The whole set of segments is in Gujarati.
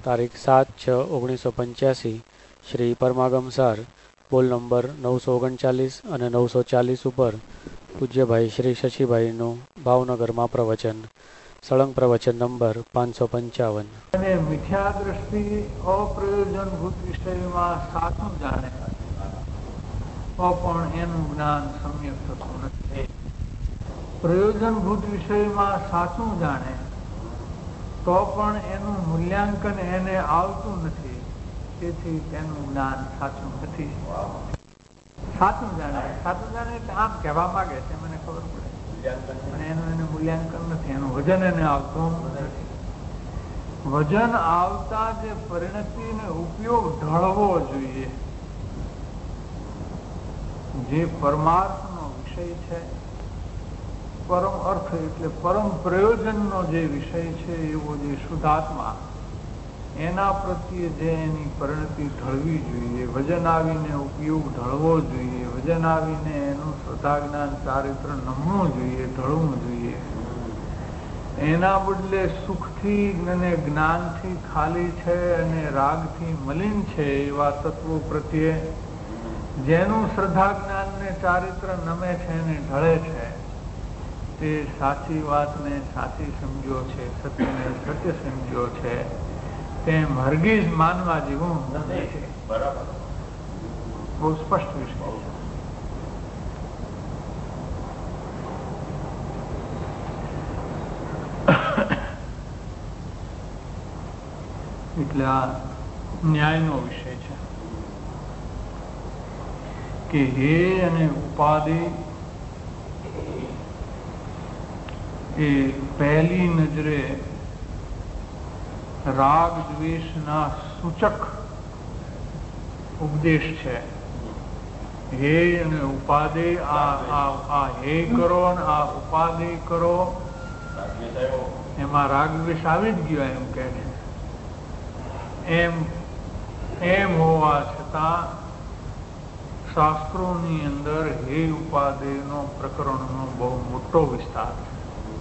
તારીખ 7/6/1985 શ્રી પરમાગમ સાર બોલ નંબર 939 અને 940 ઉપર પૂજ્યભાઈ શ્રી શશીભાઈનું ભાવનગરમાં પ્રવચન, સળંગ પ્રવચન નંબર 555. અને મિથ્યા દ્રષ્ટિ અપ્રયોજનભૂત વિષયમાં સાચું જાણે તો પણ એનું જ્ઞાન સમ્યક થતું નથી. પ્રયોજનભૂત વિષયમાં સાચું જાણે તો પણ એનું મૂલ્યાંકન એને આવતું નથી, તેથી તેનું જ્ઞાન સાચું નથી. સાચું જાણે એટલે આમ કહેવા માંગે છે, મને ખબર પડે, પણ એનું એને મૂલ્યાંકન નથી, એનું વજન એને આવતું નથી. વજન આવતા જે પરિણતિ ને ઉપયોગ ઢળવો જોઈએ, જે પરમાર્થનો વિષય છે, પરમ અર્થ એટલે પરમ પ્રયોજનનો જે વિષય છે, એવો જે શુદ્ધાત્મા, એના પ્રત્યે જે એની પરિણતિ ઢળવી જોઈએ, વજન આવીને ઉપયોગ ઢળવો જોઈએ, વજન આવીને એનું શ્રદ્ધા જ્ઞાન ચારિત્ર નમવું જોઈએ, ઢળવું જોઈએ. એના બદલે સુખથી અને જ્ઞાનથી ખાલી છે અને રાગથી મલિન છે એવા તત્વો પ્રત્યે જેનું શ્રદ્ધા જ્ઞાન ને ચારિત્ર નમે છે અને ઢળે છે, તે સાચી વાતને સાચી સમજ્યો છે, સત્યને સત્ય સમજ્યો છે, તેમ હરગીજ માનવા જેવું નથી. બરાબર, બહુ સ્પષ્ટ વિષય છે. એટલે આ ન્યાયનો વિષય છે કે હે અને ઉપાધિ એ પહેલી નજરે રાગ દ્વેષના સૂચક ઉપદેશ છે. હે અને ઉપાધિ, આ હે કરો અને આ ઉપાધિ કરો, એમાં રાગ દ્વેષ આવી જ ગયો એમ કે છે. એમ હોવા છતાં શાસ્ત્રોની અંદર હે ઉપાધિનો પ્રકરણનો બહુ મોટો વિસ્તાર છે.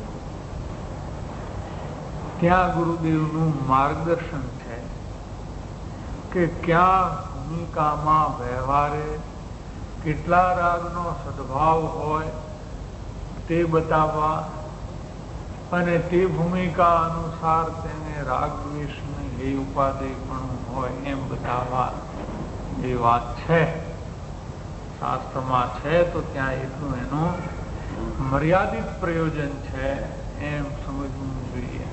ત્યાં ગુરુદેવનું માર્ગદર્શન છે કે ક્યાં ભૂમિકામાં વ્યવહારે કેટલા રાગનો સદભાવ હોય તે બતાવવા, અને તે ભૂમિકા અનુસાર તેને રાગ દ્વેષની હે ઉપાધિ પણ હોય એમ બતાવવા. એ વાત છે, શાસ્ત્રમાં છે, તો ત્યાં એટલું એનું મર્યાદિત પ્રયોજન છે એમ સમજવું જોઈએ.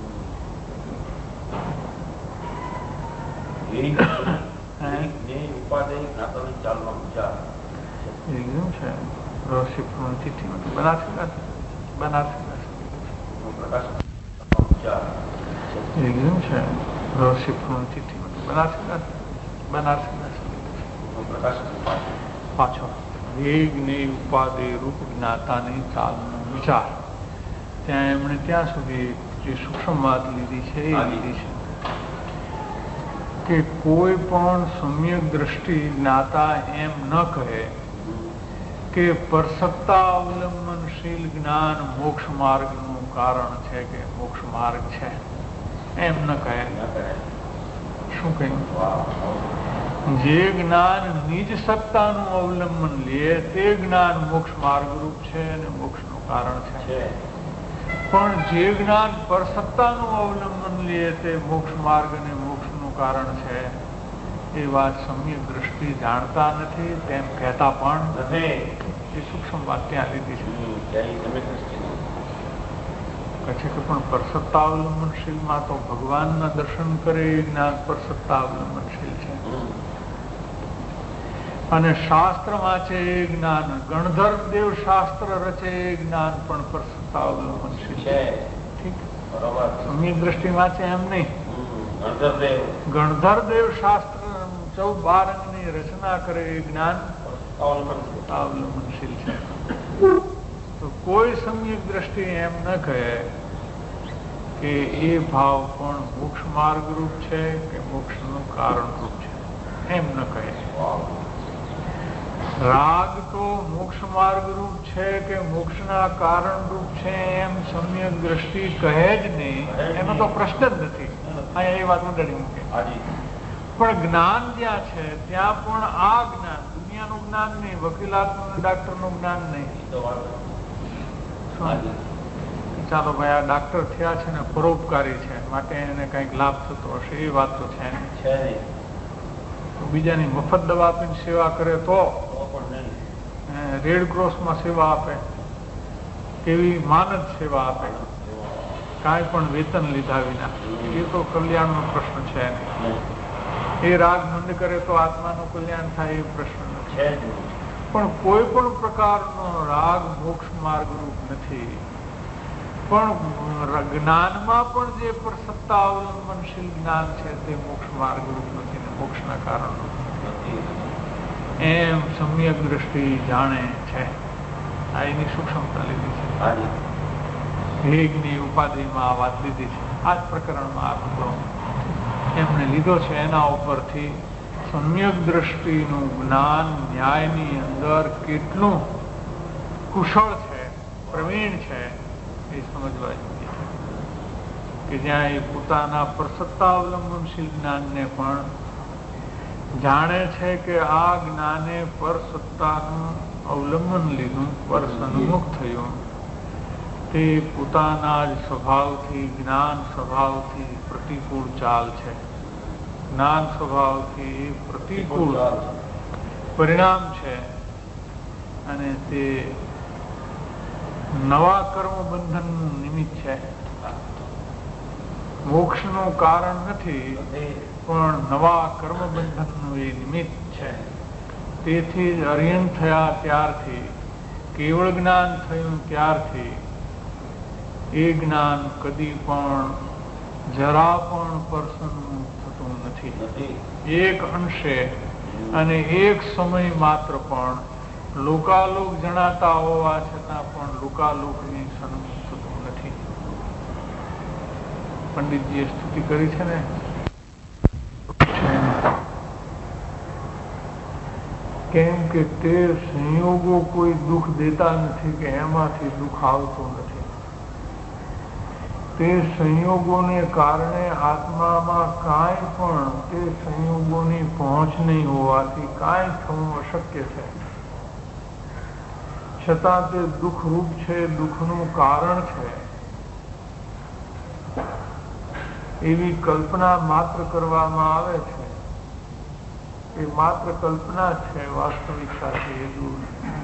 પાછો ઉપાધિ રૂપ જ્ઞાતાની ચાલનો વિચાર, ત્યાં એમણે ત્યાં સુધી જે સૂક્ષ્મ વાત લીધી છે એ લીધી છે કે કોઈ પણ સમ્યક દ્રષ્ટિ જ્ઞાતા એમ ન કહે કે પરસત્તા અવલંબનશીલ જ્ઞાન મોક્ષ માર્ગનું કારણ છે કે મોક્ષ માર્ગ છે, એમ ન કહે. શું કહ્યું? જે જ્ઞાન નિજ સત્તાનું અવલંબન લે તે જ્ઞાન મોક્ષ માર્ગ રૂપ છે અને મોક્ષનું કારણ છે. પણ જે જ્ઞાન પરસત્તાનું અવલંબન લે તે મોક્ષ માર્ગ અને મોક્ષનું કારણ છે, એ વાત સમ્યક દ્રષ્ટિ જાણતા નથી, તેમ કહેતા પણ નથી. એ સૂક્ષ્મ વાત ત્યાં લીધી છે. કહે કે પણ પરસત્તા અવલંબનશીલમાં તો ભગવાનના દર્શન કરે એ જ્ઞાન પરસત્તા અવલંબનશીલ છે, અને શાસ્ત્રમાં છે એ જ્ઞાન, ગણધર દેવ શાસ્ત્ર રચે એ જ્ઞાન પણ પરસત્તા અવલંબનશીલ છે. ઠીક, સમ્યક દ્રષ્ટિમાં છે એમ નહીં. ગણધર દેવ શાસ્ત્ર 14 અંગની રચના કરે એ જ્ઞાન અવલંબનશીલ છે. તો કોઈ સમ્યક દ્રષ્ટિ એમ ન કહે કે એ ભાવ પણ મોક્ષ માર્ગ રૂપ છે કે મોક્ષનું કારણ રૂપ છે, એમ ન કહે. રાગ તો મોક્ષ માર્ગ રૂપ છે કે મોક્ષના કારણ રૂપ છે એમ સમ્યક દ્રષ્ટિ કહે જ નહીં, એનો તો પ્રશ્ન જ નથી. અહીંયા એ વાત ઉડાડી મૂકે. પણ જ્ઞાન જ્યાં છે ત્યાં પણ આ જ્ઞાન, દુનિયાનું જ્ઞાન નહીં, વકીલાતનું ડાક્ટરનું જ્ઞાન નહીં. ચાલો ભાઈ, આ ડાક્ટર થયા છે ને પરોપકારી છે માટે એને કઈક લાભ થતો હશે, એ વાત તો છે નહીં. બીજાની મફત દવા આપીને સેવા કરે તો રેડ ક્રોસમાં સેવા આપે, કેવી માનદ સેવા આપે, કાંઈ પણ વેતન લીધા વિના, એ તો કલ્યાણનો પ્રશ્ન છે નહીં. એ રાગ મંદ કરે તો આત્માનું કલ્યાણ થાય એ પ્રશ્ન નથી. પણ કોઈ પણ પ્રકારનો રાગ મોક્ષ માર્ગ રૂપ નથી. પણ જ્ઞાનમાં પણ જે સત્તા અવલંબનશીલ જ્ઞાન છે તે મોક્ષ માર્ગ રૂપ નથી ને મોક્ષના કારણ નથી. એમ સમ્યક દ્રષ્ટિ જાણે છે. આ એની સૂક્ષ્મતા લીધી છે. વેગની ઉપાધિમાં આ વાત લીધી છે. આ જ પ્રકરણમાં આ બધો એમણે લીધો છે. એના ઉપરથી સમ્યક દ્રષ્ટિનું જ્ઞાન ન્યાયની અંદર કેટલું કુશળ છે, પ્રવીણ છે, એ સમજવા જોઈએ કે જ્યાં એ પોતાના પરસત્તા અવલંબનશીલ જ્ઞાનને પણ જાણે છે કે આ જ્ઞાને પરસત્તાનું અવલંબન લીધું, પર સન્મુખ થયું, તે પોતાના જ સ્વભાવથી, જ્ઞાન સ્વભાવથી પ્રતિકૂળ ચાલ છે. જ્ઞાન સ્વભાવથી પ્રતિકૂળ પરિણામ છે અને તે નવા કર્મ બંધનનું નિમિત્ત છે. મોક્ષનું કારણ નથી પણ નવા કર્મ બંધનનું એ નિમિત્ત છે. તેથી જ અર્યન થયા ત્યારથી, કેવળ જ્ઞાન થયું ત્યારથી એ જ્ઞાન કદી પણ જરા પણ પર્સનનું થતું નથી. એક અંશે અને એક સમય માત્ર પણ લોકાલોક જણાતા હોવા છતાં પણ લોકાલોકની સન્મુખ થતું નથી. પંડિતજીએ સ્તુતિ કરી છે ને, કેમ કે તે સંયોગો કોઈ દુઃખ દેતા નથી કે એમાંથી દુઃખ આવતું નથી. તે સંયોગોને કારણે આત્મામાં કાંઈ પણ, તે સંયોગોની પહોંચ નહીં હોવાથી કાંઈ થવું અશક્ય છે. છતાં તે દુઃખરૂપ છે, દુઃખનું કારણ છે એવી કલ્પના માત્ર કરવામાં આવે છે. એ માત્ર કલ્પના છે, વાસ્તવિકતાથી એ દૂર.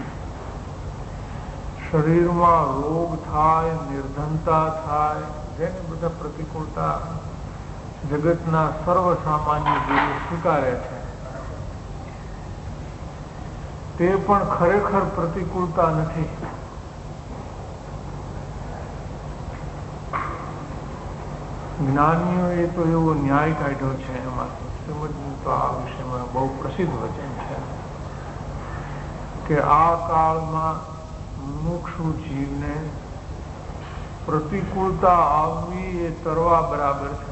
શરીરમાં રોગ થાય, નિર્ધનતા થાય, જેને બધા પ્રતિકૂળતા જગતના સર્વસામાન્ય જીવો સ્વીકારે છે, તે પણ ખરેખર પ્રતિકૂળતા નથી. જ્ઞાનીઓએ તો એવો ન્યાય કાઢ્યો છે, એમાંથી શ્રીમદનું તો આ વિષયમાં બહુ પ્રસિદ્ધ વચન છે કે આ કાળમાં મુમુક્ષુ જીવને પ્રતિકૂળતા આવવી એ તરવા બરાબર છે.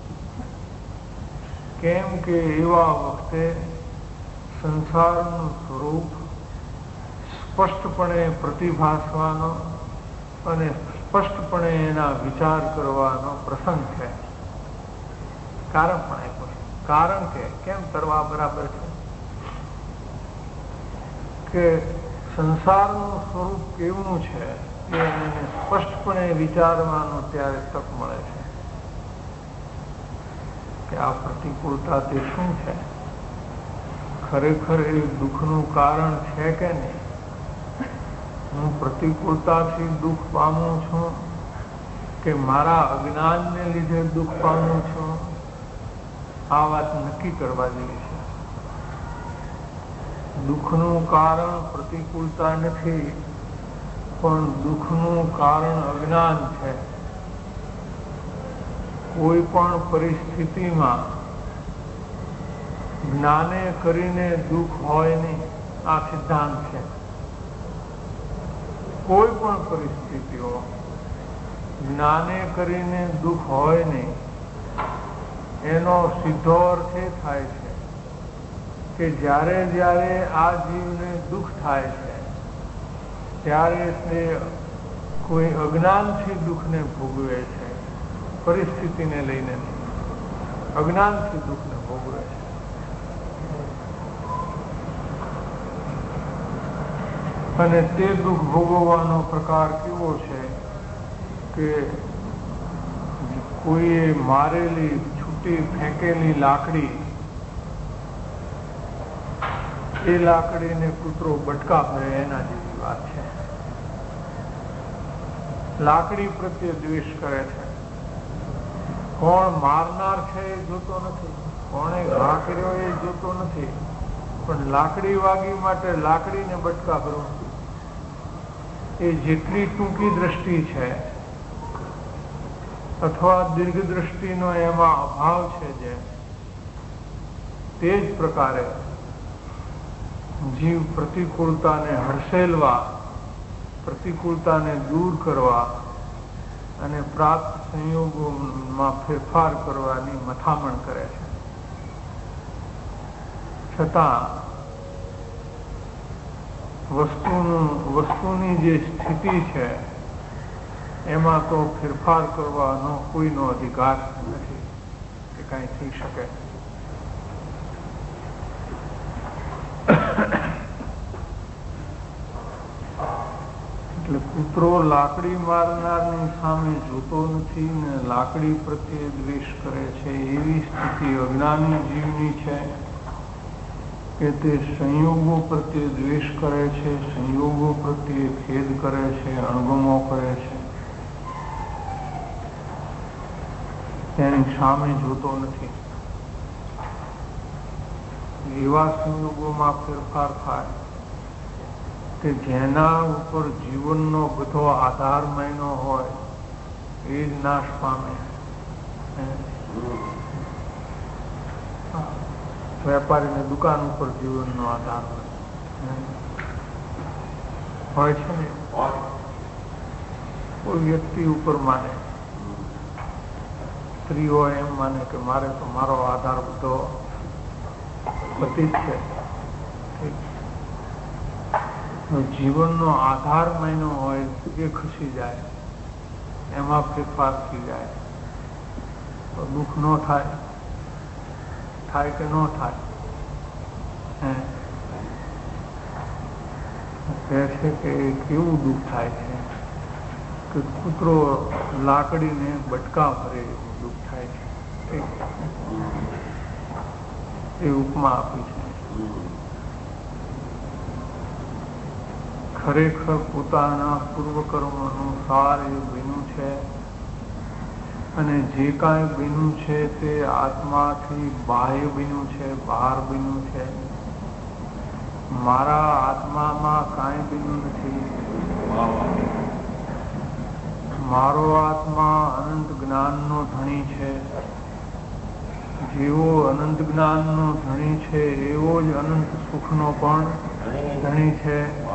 કેમ કે એવા વખતે સંસારનું સ્વરૂપ સ્પષ્ટપણે પ્રતિભાસવાનો અને સ્પષ્ટપણે એના વિચાર કરવાનો પ્રસંગ છે. કારણ પણ આપ્યું છે. કારણ કે કેમ તરવા બરાબર છે કે સંસારનું સ્વરૂપ કેવું છે એ એને સ્પષ્ટપણે વિચારવાનો ત્યારે તક મળે છે કે આ પ્રતિકૂળતા તે શું છે, ખરેખર એ દુઃખનું કારણ છે કે નહીં. હું પ્રતિકૂળતાથી દુઃખ પામું છું કે મારા અજ્ઞાનને લીધે દુઃખ પામું છું, આ વાત નક્કી કરવા જેવી છે. દુઃખનું કારણ પ્રતિકૂળતા નથી પણ દુઃખનું કારણ અજ્ઞાન છે. કોઈ પણ પરિસ્થિતિમાં જ્ઞાને કરીને દુઃખ હોય નહીં, આ સિદ્ધાંત છે. કોઈ પણ પરિસ્થિતિઓ જ્ઞાને કરીને દુઃખ હોય નહીં, એનો સીધો અર્થ એ થાય છે કે જ્યારે જ્યારે આ જીવને દુઃખ થાય છે ત્યારે તે કોઈ અજ્ઞાનથી દુઃખને ભોગવે છે, પરિસ્થિતિને લઈને નહીં. અજ્ઞાનથી દુઃખને ભોગવે છે. અને તે દુઃખ ભોગવવાનો પ્રકાર કેવો છે કે કોઈએ મારેલી છૂટી ફેંકેલી લાકડી, એ લાકડીને કૂતરો બટકા ભરે એના જેવી વાત છે. લાકડી પ્રત્યે દ્વેષ કરે છે. કોણ મારનાર છે એ જોતો નથી, કોણે ઘા કર્યો એ જોતો નથી, પણ લાકડી વાગી માટે લાકડીને બટકા ભરવું એ જેટલી ટૂંકી દ્રષ્ટિ છે અથવા દીર્ઘ દ્રષ્ટિનો એમાં અભાવ છે, જે તે જ પ્રકારે જીવ પ્રતિકૂળતાને હડસેલવા, પ્રતિકૂળતાને દૂર કરવા અને પ્રાપ્ત સંયોગોમાં ફેરફાર કરવાની મથામણ કરે છે. છતાં વસ્તુની જે સ્થિતિ છે એમાં તો ફેરફાર કરવાનો કોઈનો અધિકાર નથી કે કાંઈ થઈ શકે. એટલે કૂતરો લાકડી મારનારની સામે જોતો નથી ને લાકડી પ્રત્યે દ્વેષ કરે છે. એવી સ્થિતિ અજ્ઞાની જીવની છે કે તે સંયોગો પ્રત્યે દ્વેષ કરે છે, સંયોગો પ્રત્યે ખેદ કરે છે, અણગમો કરે છે, તેની સામે જોતો નથી. એવા સંયોગોમાં ફેરફાર થાય કે જેના ઉપર જીવનનો બધો આધાર માન્યો હોય એ જ નાશ પામે. વેપારીને દુકાન ઉપર જીવનનો આધાર હોય છે ને, કોઈ વ્યક્તિ ઉપર માને, સ્ત્રીઓ એમ માને કે મારે તો મારો આધાર બધો પતિ જ છે. જીવનનો આધાર માન્યો હોય એ ખસી જાય, એમાં ફેરફાર થઈ જાય તો દુઃખ ન થાય. થાય કે ન થાય? કહે છે કે કેવું દુઃખ થાય છે કે કૂતરો લાકડીને બટકા ભરે એવું દુઃખ થાય છે. એ ઉપમા આપી છે. ખરેખર પોતાના પૂર્વકર્મનું સાર એ બન્યું છે અને જે કાંઈ બન્યું છે તે આત્માથી બાહ્ય બન્યું છે, બહાર બન્યું છે. મારા આત્મામાં કાંઈ બન્યું નથી. મારો આત્મા અનંત જ્ઞાનનો ધણી છે. જેવો અનંત જ્ઞાનનો ધણી છે એવો જ અનંત સુખનો પણ ધણી છે.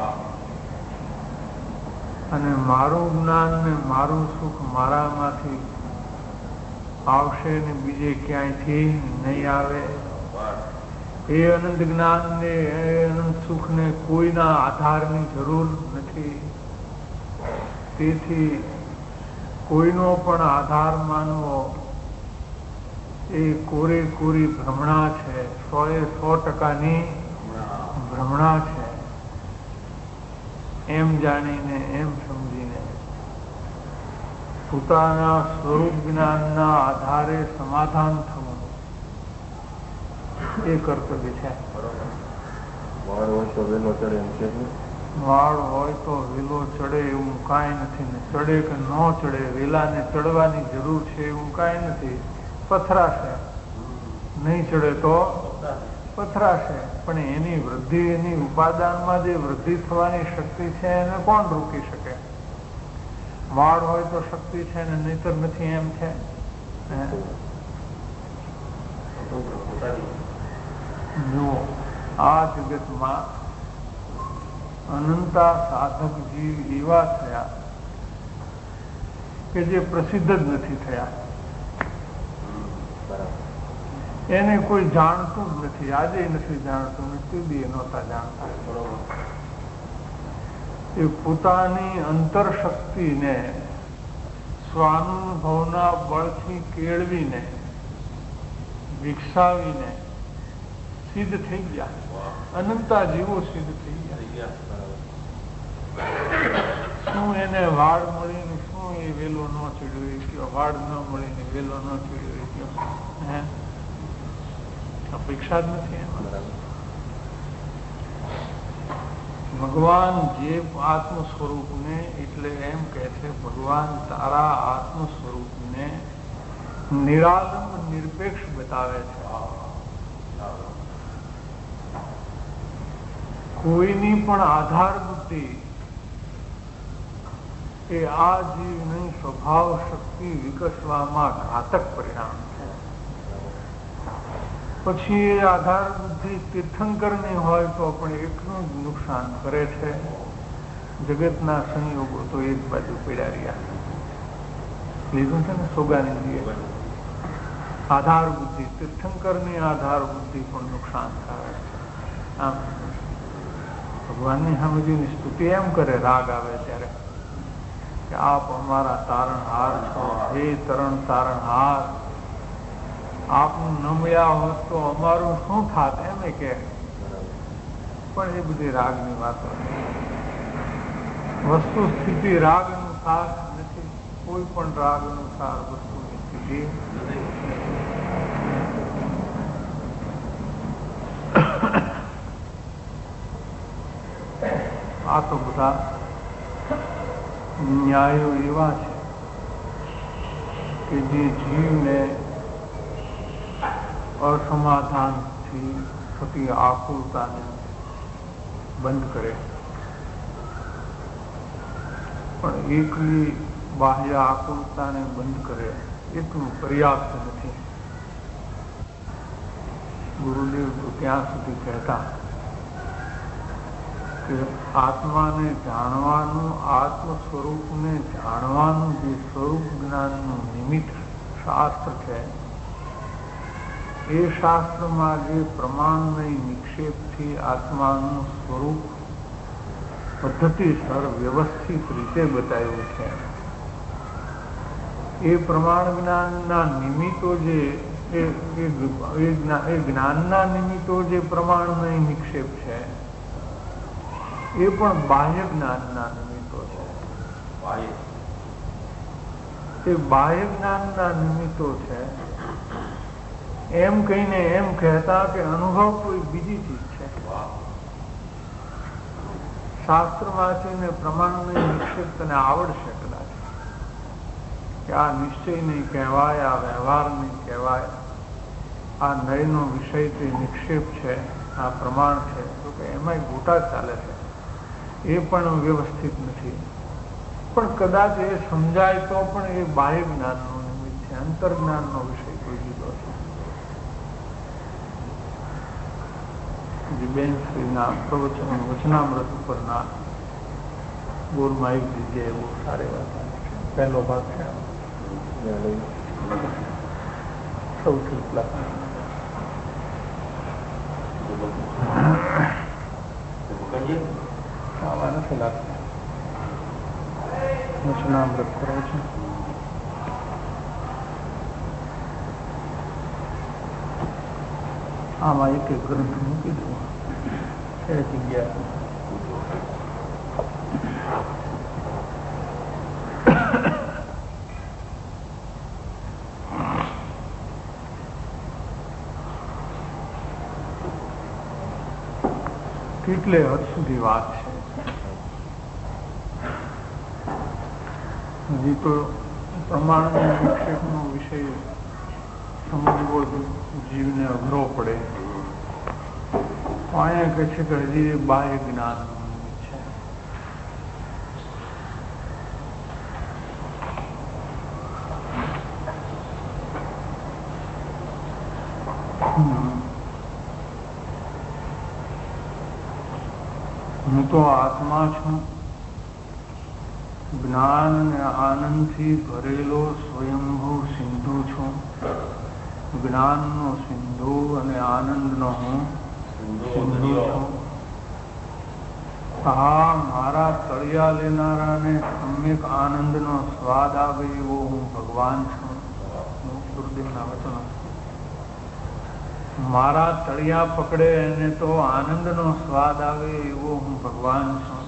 અને મારું જ્ઞાન ને મારું સુખ મારામાંથી આવશે ને બીજે ક્યાંયથી નહીં આવે. એ અનંત જ્ઞાન ને એ અનંત સુખ ને કોઈના આધારની જરૂર નથી. તેથી કોઈનો પણ આધાર માનવો એ કોરે કોરી ભ્રમણા છે. 100% ભ્રમણા છે. એમ જાણીને, એમ સમજીને પોતાના સ્વરૂપ જ્ઞાનના આધારે સમાધાન થવું એ કર્તવ્ય છે. વાળ હોય તો વેલો ચડે એમ છે. વાળ હોય તો વેલો ચડે એવું કાંઈ નથી ને ચડે કે ન ચડે, વેલાને ચડવાની જરૂર છે એવું કાંઈ નથી. પથરાશે, નહીં ચડે તો પથરાશે, પણ એની વૃદ્ધિ, એની ઉપાદાનમાં જે વૃદ્ધિ થવાની શક્તિ છે એને કોણ રોકી શકે? વાળ હોય તો શક્તિ છે ને નહીતર નથી એમ છે. જો આ જગતમાં અનંતા સાધક જીવ એવા થયા કે જે પ્રસિદ્ધ જ નથી થયા. એને કોઈ જાણતું જ નથી. આજે નથી જાણતું, તે દી નહોતા જાણતા. એ પોતાની અંતર શક્તિને સ્વાનુભવના બળથી કેળવીને વિકસાવીને સિદ્ધ થઈ ગયા, અનંતા જીવો સિદ્ધ થઈ ગયા. શું એને વાડ મળીને શું એ વેલો ન ચડ્યો ગયો, વાડ ન મળીને વેલો ન ચડ્યો ગયો? હે, અપેક્ષા જ નથી એમાં. ભગવાન જે આત્મ સ્વરૂપને, એટલે એમ કહે છે ભગવાન તારા આત્મ સ્વરૂપને નિરાલંબ નિરપેક્ષ બતાવે છે. કોઈની પણ આધાર બુદ્ધિ એ આ જીવની સ્વભાવ શક્તિ વિકસવામાં ઘાતક પરિણામ છે. પછી એ આધાર બુદ્ધિ તીર્થંકરની હોય તો પણ એકનું જ નુકસાન કરે છે. જગતના સંયોગો તો એક બાજુ પડ્યા રહ્યા. લીધું છે ને સોગાનંદીએ. આધાર બુદ્ધિ, તીર્થંકરની આધાર બુદ્ધિ પણ નુકસાન થાય છે. આમ ભગવાનની સામેની સ્તુતિ એમ કરે રાગ આવે ત્યારે કે આપ અમારા તારણહાર છો, હે તરણ તારણહાર, આપનું ન મળ્યા હોત તો અમારું શું થાત, એમ કે. પણ એ બધી રાગની વાતો, વસ્તુ સ્થિતિ રાગ અનુસાર નથી. કોઈ પણ રાગ અનુસાર વસ્તુની સ્થિતિ આ તો બધા ન્યાયો એવા છે કે જે જીવને અસમાધાનથી થતી આકુલતાને બંધ કરે. પણ એકલી બાહ્ય આકુલતાને બંધ કરે એટલું પર્યાપ્ત નથી. ગુરુદેવ તો ત્યાં સુધી કહેતા કે આત્માને જાણવાનું, આત્મ સ્વરૂપને જાણવાનું જે સ્વરૂપ જ્ઞાનનું નિમિત્ત શાસ્ત્ર છે, એ શાસ્ત્રમાં જે પ્રમાણમય નિક્ષેપથી આત્માનું સ્વરૂપ પદ્ધતિસર વ્યવસ્થિત રીતે બતાવ્યું છે, એ પ્રમાણ જ્ઞાનના નિમિત્તો જે જ્ઞાનના નિમિત્તો જે પ્રમાણમય નિક્ષેપ છે, એ પણ બાહ્ય જ્ઞાનના નિમિત્તો છે. એ બાહ્ય જ્ઞાનના નિમિત્તો છે એમ કહીને એમ કહેતા કે અનુભવ કોઈ બીજી ચીજ છે. શાસ્ત્રમાંથી પ્રમાણમય નિક્ષેપ તને આવડશે કદાચ, કે આ નિશ્ચય નહીં કહેવાય, આ વ્યવહાર નહીં કહેવાય, આ નયનો વિષય તે નિક્ષેપ છે, આ પ્રમાણ છે, તો કે એમાં ગોટા ચાલે છે, એ પણ વ્યવસ્થિત નથી. પણ કદાચ એ સમજાય તો પણ એ બાહ્ય જ્ઞાનનો નિમિત્ત છે, અંતર્જ્ઞાનનો વિષય કોઈ જુદો છે. બેનશ્રીના પ્રવચન વચનામૃત ઉપરના ગોરમાઈ જગ્યાએ બહુ સારી વાત છે. પહેલો ભાગ છે સૌથી આવા નથી લાગતા. વચનામૃત પ્રવચન આમાં એક એક ગ્રંથ મૂકી દઉં એ જગ્યા. કેટલે હદ સુધી વાત છે. હજી તો પ્રમાણનો વિક્ષેપનો વિષય સમજવો જીવને અઘરો પડે. અહીંયા કહે છે કે હજી બાહ્ય જ્ઞાન છે. હું તો આત્મા છું, જ્ઞાન અને આનંદથી ભરેલો સ્વયંભૂ સિંધુ છું. જ્ઞાનનો સિંધુ અને આનંદનો હું સિંધુ છું. હા, મારા તળિયા લેનારાને સમ્યક આનંદનો સ્વાદ આવે એવો હું ભગવાન છું. ગુરુદેવના વચનો. મારા તળિયા પકડે એને તો આનંદનો સ્વાદ આવે એવો હું ભગવાન છું.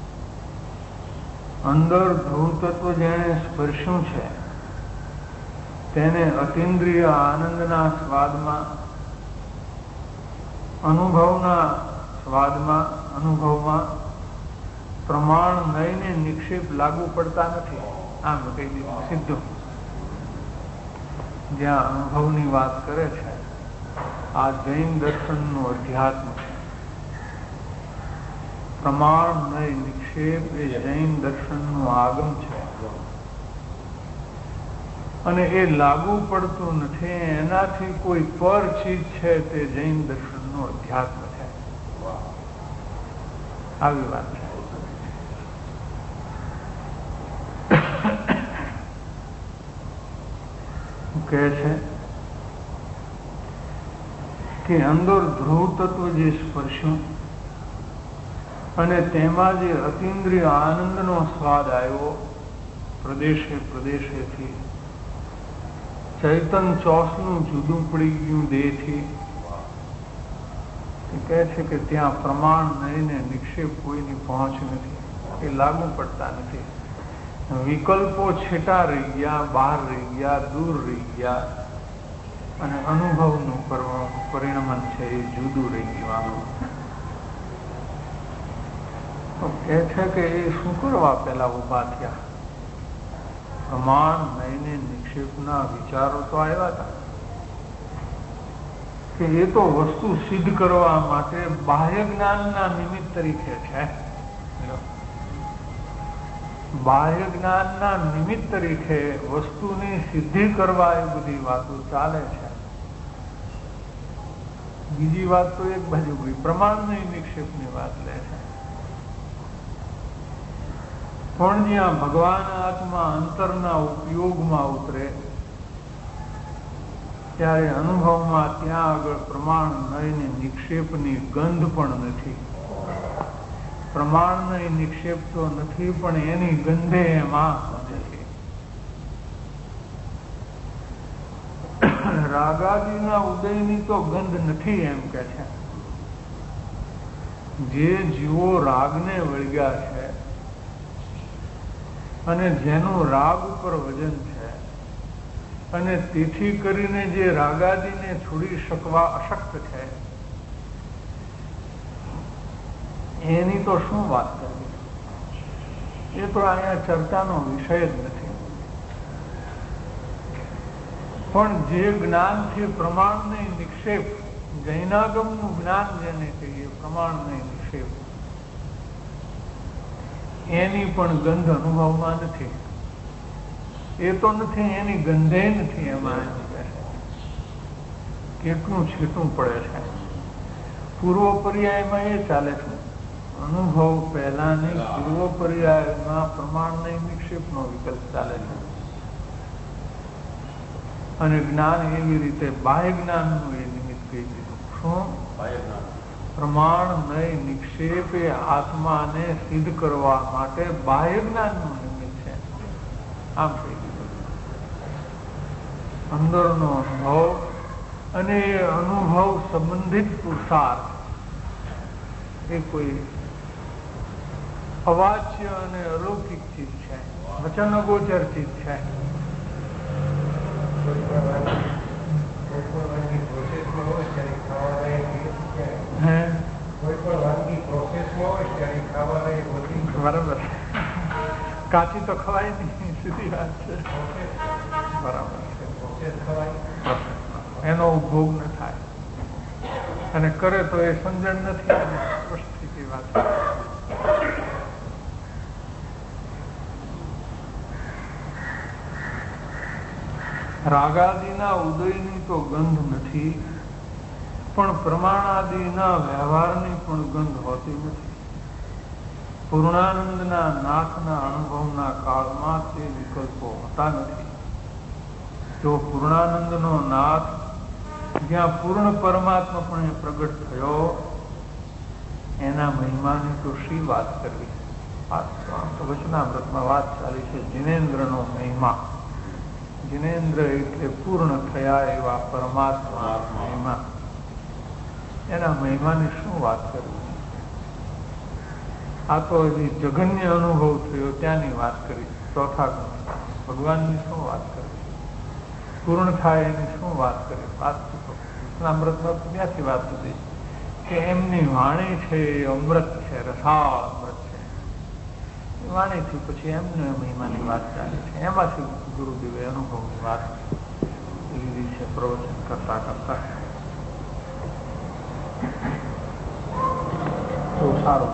અંદર ધ્રુવ તત્વ જેણે સ્પર્શ્યું છે તેને અતિન્દ્રિય આનંદના સ્વાદમાં, અનુભવમાં પ્રમાણ નયને નિક્ષેપ લાગુ પડતા નથી. આમ કહી દીધું સીધું. જ્યાં અનુભવની વાત કરે છે આ જૈન દર્શનનું અધ્યાત્મ છે. પ્રમાણ નય નિક્ષેપ એ જૈન દર્શનનું આગમ છે અને એ લાગુ પડતું નથી. એનાથી કોઈ પર ચીજ છે તે જૈન દર્શનનું અધ્યાત્મ છે. આવી વાત છે. કહે છે કે અંદર ધ્રુવ તત્વ જે સ્પર્શ્યું અને તેમાં જે અતિન્દ્રિય આનંદનો સ્વાદ આવ્યો પ્રદેશે પ્રદેશેથી, ચૈતન ચોસનું જુદું પડી ગયું દેહથી. કહે છે કે ત્યાં પ્રમાણ નયને નિક્ષેપ કોઈની પહોંચ નથી, એ લાગુ પડતા નથી. વિકલ્પો છેટા રહી ગયા, બહાર રહી ગયા, દૂર રહી ગયા અને અનુભવનું પરિણમન છે એ જુદું રહી ગયું. કહે છે કે એ શું કરવા પેલા ઉભા થયા? પ્રમાણ નયને નિક્ષેપના વિચારો તો આવ્યા હતા કે એ તો વસ્તુ સિદ્ધ કરવા માટે બાહ્ય જ્ઞાનના નિમિત્ત તરીકે છે. બાહ્ય જ્ઞાનના નિમિત્ત તરીકે વસ્તુની સિદ્ધિ કરવા એ બધી વાતો ચાલે છે. બીજી વાત તો એક બાજુ પ્રમાણની નિક્ષેપની વાત લે છે. પણ જ્યાં ભગવાન આત્મા અંતરના ઉપયોગમાં ઉતરે ત્યારે અનુભવમાં ત્યાં આગળ પ્રમાણ નયને નિક્ષેપની ગંધ પણ નથી. પ્રમાણનો નિક્ષેપ તો નથી પણ એની ગંધે એમાં નથી. રાગાદિના ઉદયની તો ગંધ નથી એમ કે છે. જે જીવો રાગને વળગ્યા છે અને જેનું રાગ ઉપર વજન છે અને તેથી કરીને જે રાગાદિને છોડી શકવા અશક્ત છે એની તો શું વાત કરવી? એ તો અહીંયા ચર્ચાનો વિષય જ નથી. પણ જે જ્ઞાનથી પ્રમાણને નિક્ષેપ, જૈનાગમનું જ્ઞાન જેને કહીએ પ્રમાણને નિક્ષેપ, એની પણ ગંધ અનુભવમાં નથી. એ તો નથી, એની ગંધે નથી. એમાં કેટલું છેટું પડે છે. પૂર્વ પર્યાયમાં એ ચાલે છે. અનુભવ પહેલાની પૂર્વ પર્યાયમાં પ્રમાણને નિક્ષેપનો વિકલ્પ ચાલે છે અને જ્ઞાન એવી રીતે બાહ્ય જ્ઞાનનું એ નિમિત્ત કહી દીધું. શું? પ્રમાણ નય નિક્ષેપ એ આત્માને સિદ્ધ કરવા માટે બાહ્ય જ્ઞાનનું નિમિત્ત છે. આમ કહી દીધું. અંદરનો અનુભવ અને એ અનુભવ સંબંધિત પુરુષાર્થ એ કોઈ અવાચ્ય અને અલૌકિક ચીજ છે, વચન અગોચર ચીજ છે. બરાબર. કાચી તો ખવાય નહીં, સીધી વાત છે. બરાબર છે. એનો ઉપભોગ ન થાય અને કરે તો એ સમજણ નથી. સ્પષ્ટ વાત. રાગાદિના ઉદયની તો ગંધ નથી પણ પ્રમાણાદિના વ્યવહારની પણ ગંધ હોતી નથી. પૂર્ણાનંદના નાથના અનુભવના કાળમાં તે વિકલ્પો હોતા નથી. જો પૂર્ણાનંદનો નાથ જ્યાં પૂર્ણ પરમાત્માપણે પ્રગટ થયો એના મહિમાની તો શી વાત કરવી. વચનામૃતમાં વાત ચાલી છે જિનેન્દ્રનો મહિમા. જિનેન્દ્ર એટલે પૂર્ણ થયા એવા પરમાત્મા મહિમા. એના મહિમાની શું વાત કરવી? આ તો હજી જગન્ય અનુભવ થયો ત્યાંની વાત કરી. ચોથા ભગવાનની શું વાત કરવી? પૂર્ણ થાય એની શું વાત કરી? વાત અમૃતમાં ક્યાંથી વાત હતી કે એમની વાણી છે એ અમૃત છે, રસાળ અમૃત છે. એ વાણીથી પછી એમને મહિમાની વાત ચાલે છે. એમાંથી ગુરુદેવે અનુભવની વાત લીધી છે પ્રવચન કરતા કરતા. તો સારું.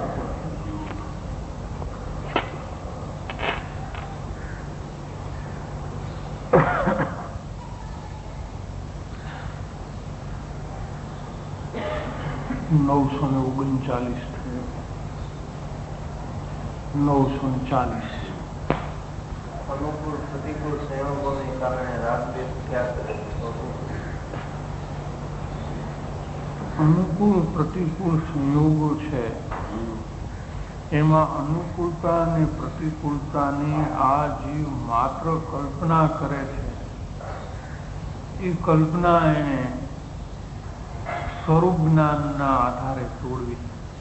939 940 અનુકૂળ પ્રતિકૂળ સંયોગોને કારણે રાગદ્વેષ થયા કરે. અનુકૂળ પ્રતિકૂળ સંયોગો છે એમાં અનુકૂળતા અને પ્રતિકૂળતાની આ જીવ માત્ર કલ્પના કરે છે. એ કલ્પના એને સ્વરૂપ જ્ઞાનના આધારે તોડવી.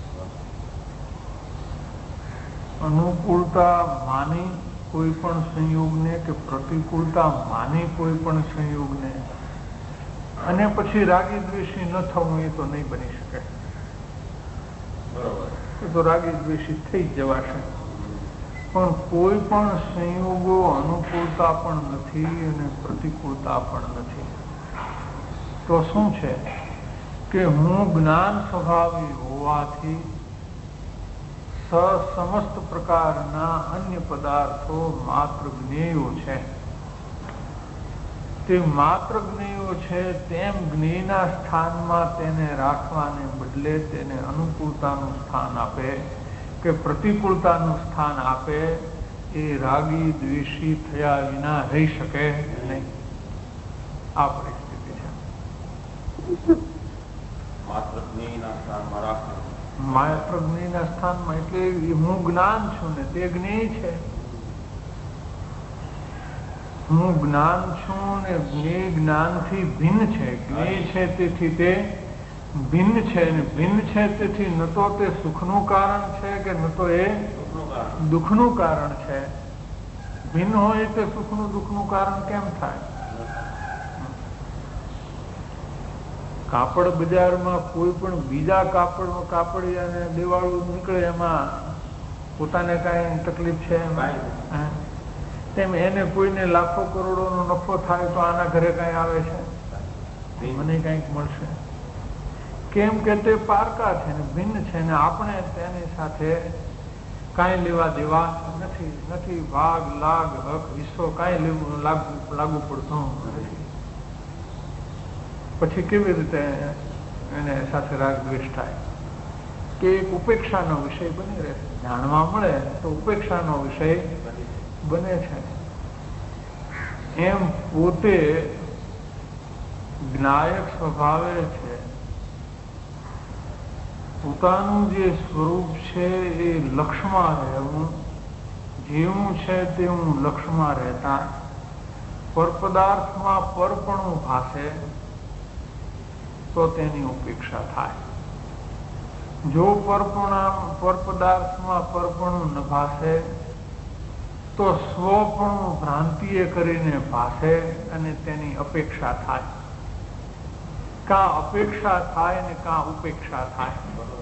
અનુકૂળતા માની કોઈ પણ સંયોગને કે પ્રતિકૂળતા માની કોઈ પણ સંયોગને અને પછી રાગી દ્વેષી ન થવું એ તો નહીં બની શકે. બરોબર. એ તો રાગી દ્વેષી થઈ જ જવાશે. પણ કોઈ પણ સંયોગો અનુકૂળતા પણ નથી અને પ્રતિકૂળતા પણ નથી. તો શું છે કે હું જ્ઞાન સ્વભાવી હોવાથી સમસ્ત પ્રકારના અન્ય પદાર્થો માત્ર જ્ઞેયો છે. તે માત્ર જ્ઞેયો છે તેમ જ્ઞેયના સ્થાનમાં તેને રાખવાને બદલે તેને અનુકૂળતાનું સ્થાન આપે કે પ્રતિકૂળતાનું સ્થાન આપે એ રાગી દ્વેષી થયા વિના રહી શકે નહીં. આ પરિસ્થિતિ છે. માત્ર જ્ઞેયના સ્થાનમાં રાખવું. માત્ર જ્ઞેયના સ્થાનમાં એટલે હું જ્ઞાન છું ને તે જ્ઞેય છે. હું જ્ઞાન છું ને જ્ઞેય જ્ઞાનથી ભિન્ન છે. જ્ઞેય છે તેથી તે ભિન્ન છે ને ભિન્ન છે તેથી ન તો તે સુખનું કારણ છે કે ન તો એ દુઃખનું કારણ છે. ભિન્ન હોય તે સુખનું દુઃખનું કારણ કેમ થાય? કાપડ બજારમાં કોઈ પણ બીજા કાપડિયાને દેવાળું નીકળે એમાં પોતાને કાંઈ તકલીફ છે? તેમ એને કોઈને લાખો કરોડોનો નફો થાય તો આના ઘરે કાંઈ આવે છે? મને કંઈક મળશે. કેમ કે તે પારકા છે ને ભિન્ન છે ને આપણે તેની સાથે કાંઈ લેવા દેવા નથી. ભાગ લાગ હક હિસ્સો કાંઈ લાગુ પડતું નથી. પછી કેવી રીતે એને સાથે રાગ દ્વેષ થાય? કે એક ઉપેક્ષાનો વિષય બની રહે. જાણવા મળે તો ઉપેક્ષાનો વિષય બને છે. એમ પોતે જ્ઞાયક સ્વભાવે છે. પોતાનું જે સ્વરૂપ છે એ લક્ષમાં રહેવું, જેવું છે તેવું લક્ષમાં રહેતા, પરપદાર્થમાં પરપણું ભાસે તો તેની ઉપેક્ષા થાય. જો પરપદાર્થમાં પરપણું ન ભાસે તો સ્વપણું ભ્રાંતિએ કરીને ભાસે અને તેની અપેક્ષા થાય. કાં અપેક્ષા થાય ને કાં ઉપેક્ષા થાય.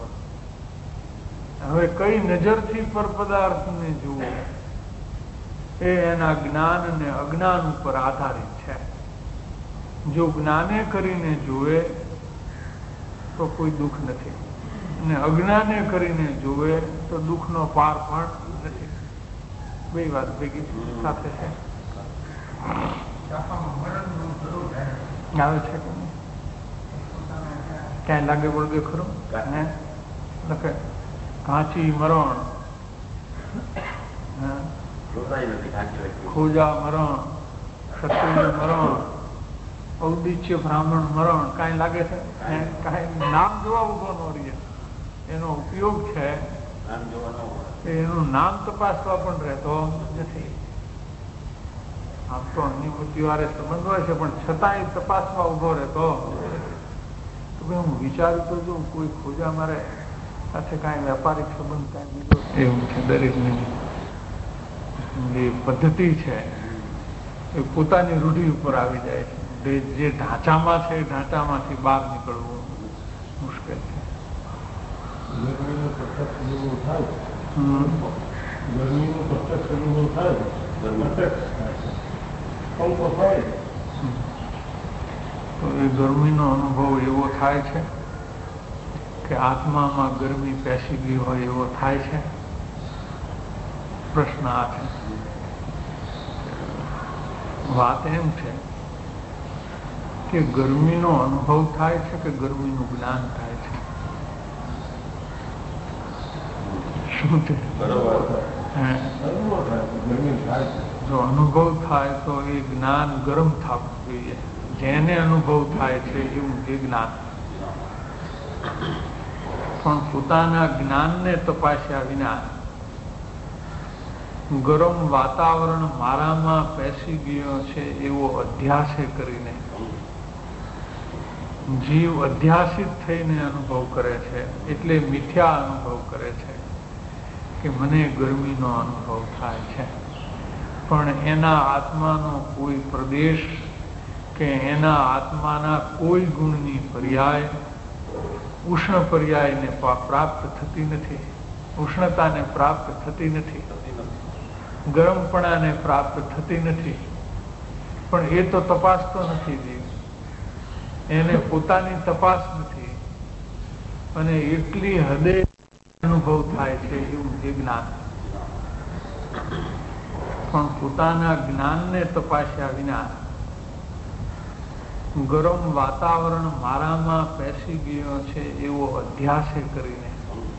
હવે કઈ નજરથી પરપદાર્થને જુઓ એ એના જ્ઞાન અને અજ્ઞાન ઉપર આધારિત છે. જો જ્ઞાને કરીને જુએ તો કોઈ દુઃખ નથી અને અજ્ઞાને કરીને જુએ તો દુઃખનો પાર પણ નથી. બે વાત ભેગી સાથે છે. આવે છે કે ક્યાંય લાગે વળગે ખરું? લખે કાંચી મરણ, ખોજા મરણ, ક્ષત્રિય મરણ, ઔદિત્ય બ્રાહ્મણ મરણ કાંઈ લાગે છે? કાંઈ નામ જોવા ઉભો ન રહીએ. એનો ઉપયોગ છે એનું નામ તપાસવા પણ રહેતો નથી. આમ તો અનુભૂતિ વાળે સંબંધ હોય છે પણ છતાંય તપાસવા ઉભો રહેતો. ભાઈ હું વિચારું તો જો કોઈ ખોજા મારે સાથે કાંઈ વેપારિક સંબંધ કાંઈ બીજો એવું છે. દરેકની જે પદ્ધતિ છે એ પોતાની રૂઢિ ઉપર આવી જાય છે. જે ઢાંચામાં છે એ ઢાંચામાંથી બહાર નીકળવું મુશ્કેલ છે. ગરમીનો પ્રત્યક્ષ અનુભવ થાય, ગરમીનો પ્રત્યક્ષ અનુભવ થાય, પંખો થાય તો એ ગરમીનો અનુભવ એવો થાય છે કે આત્મામાં ગરમી પેસી ગઈ હોય એવો થાય છે. પ્રશ્ન આ છે. વાત એમ છે કે ગરમીનો અનુભવ થાય છે કે ગરમીનું જ્ઞાન થાય છે? શું છે? જો અનુભવ થાય તો એ જ્ઞાન ગરમ થવું જોઈએ. જેને અનુભવ થાય છે એવું એ જ્ઞાન. પણ પોતાના જ્ઞાનને તપાસ્યા વિના ગરમ વાતાવરણ મારામાં પેસી ગયો છે એવો અધ્યાસે કરીને જીવ અધ્યાસિત થઈને અનુભવ કરે છે. એટલે મિથ્યા અનુભવ કરે છે કે મને ગરમીનો અનુભવ થાય છે. પણ એના આત્માનો કોઈ પ્રદેશ કે એના આત્માના કોઈ ગુણની પર્યાય ઉષ્ણ પર્યાયને પ્રાપ્ત થતી નથી. ઉષ્ણતાને પ્રાપ્ત થતી નથી, ગરમપણાને પ્રાપ્ત થતી નથી. પણ એ તો તપાસતો નથી જીવ, એને પોતાની તપાસ નથી. અને એટલી હદે અનુભવ થાય છે એવું એ જ્ઞાન. પણ પોતાના જ્ઞાનને તપાસ્યા વિના ગરમ વાતાવરણ મારામાં પેસી ગયો છે એવો અધ્યાસે કરીને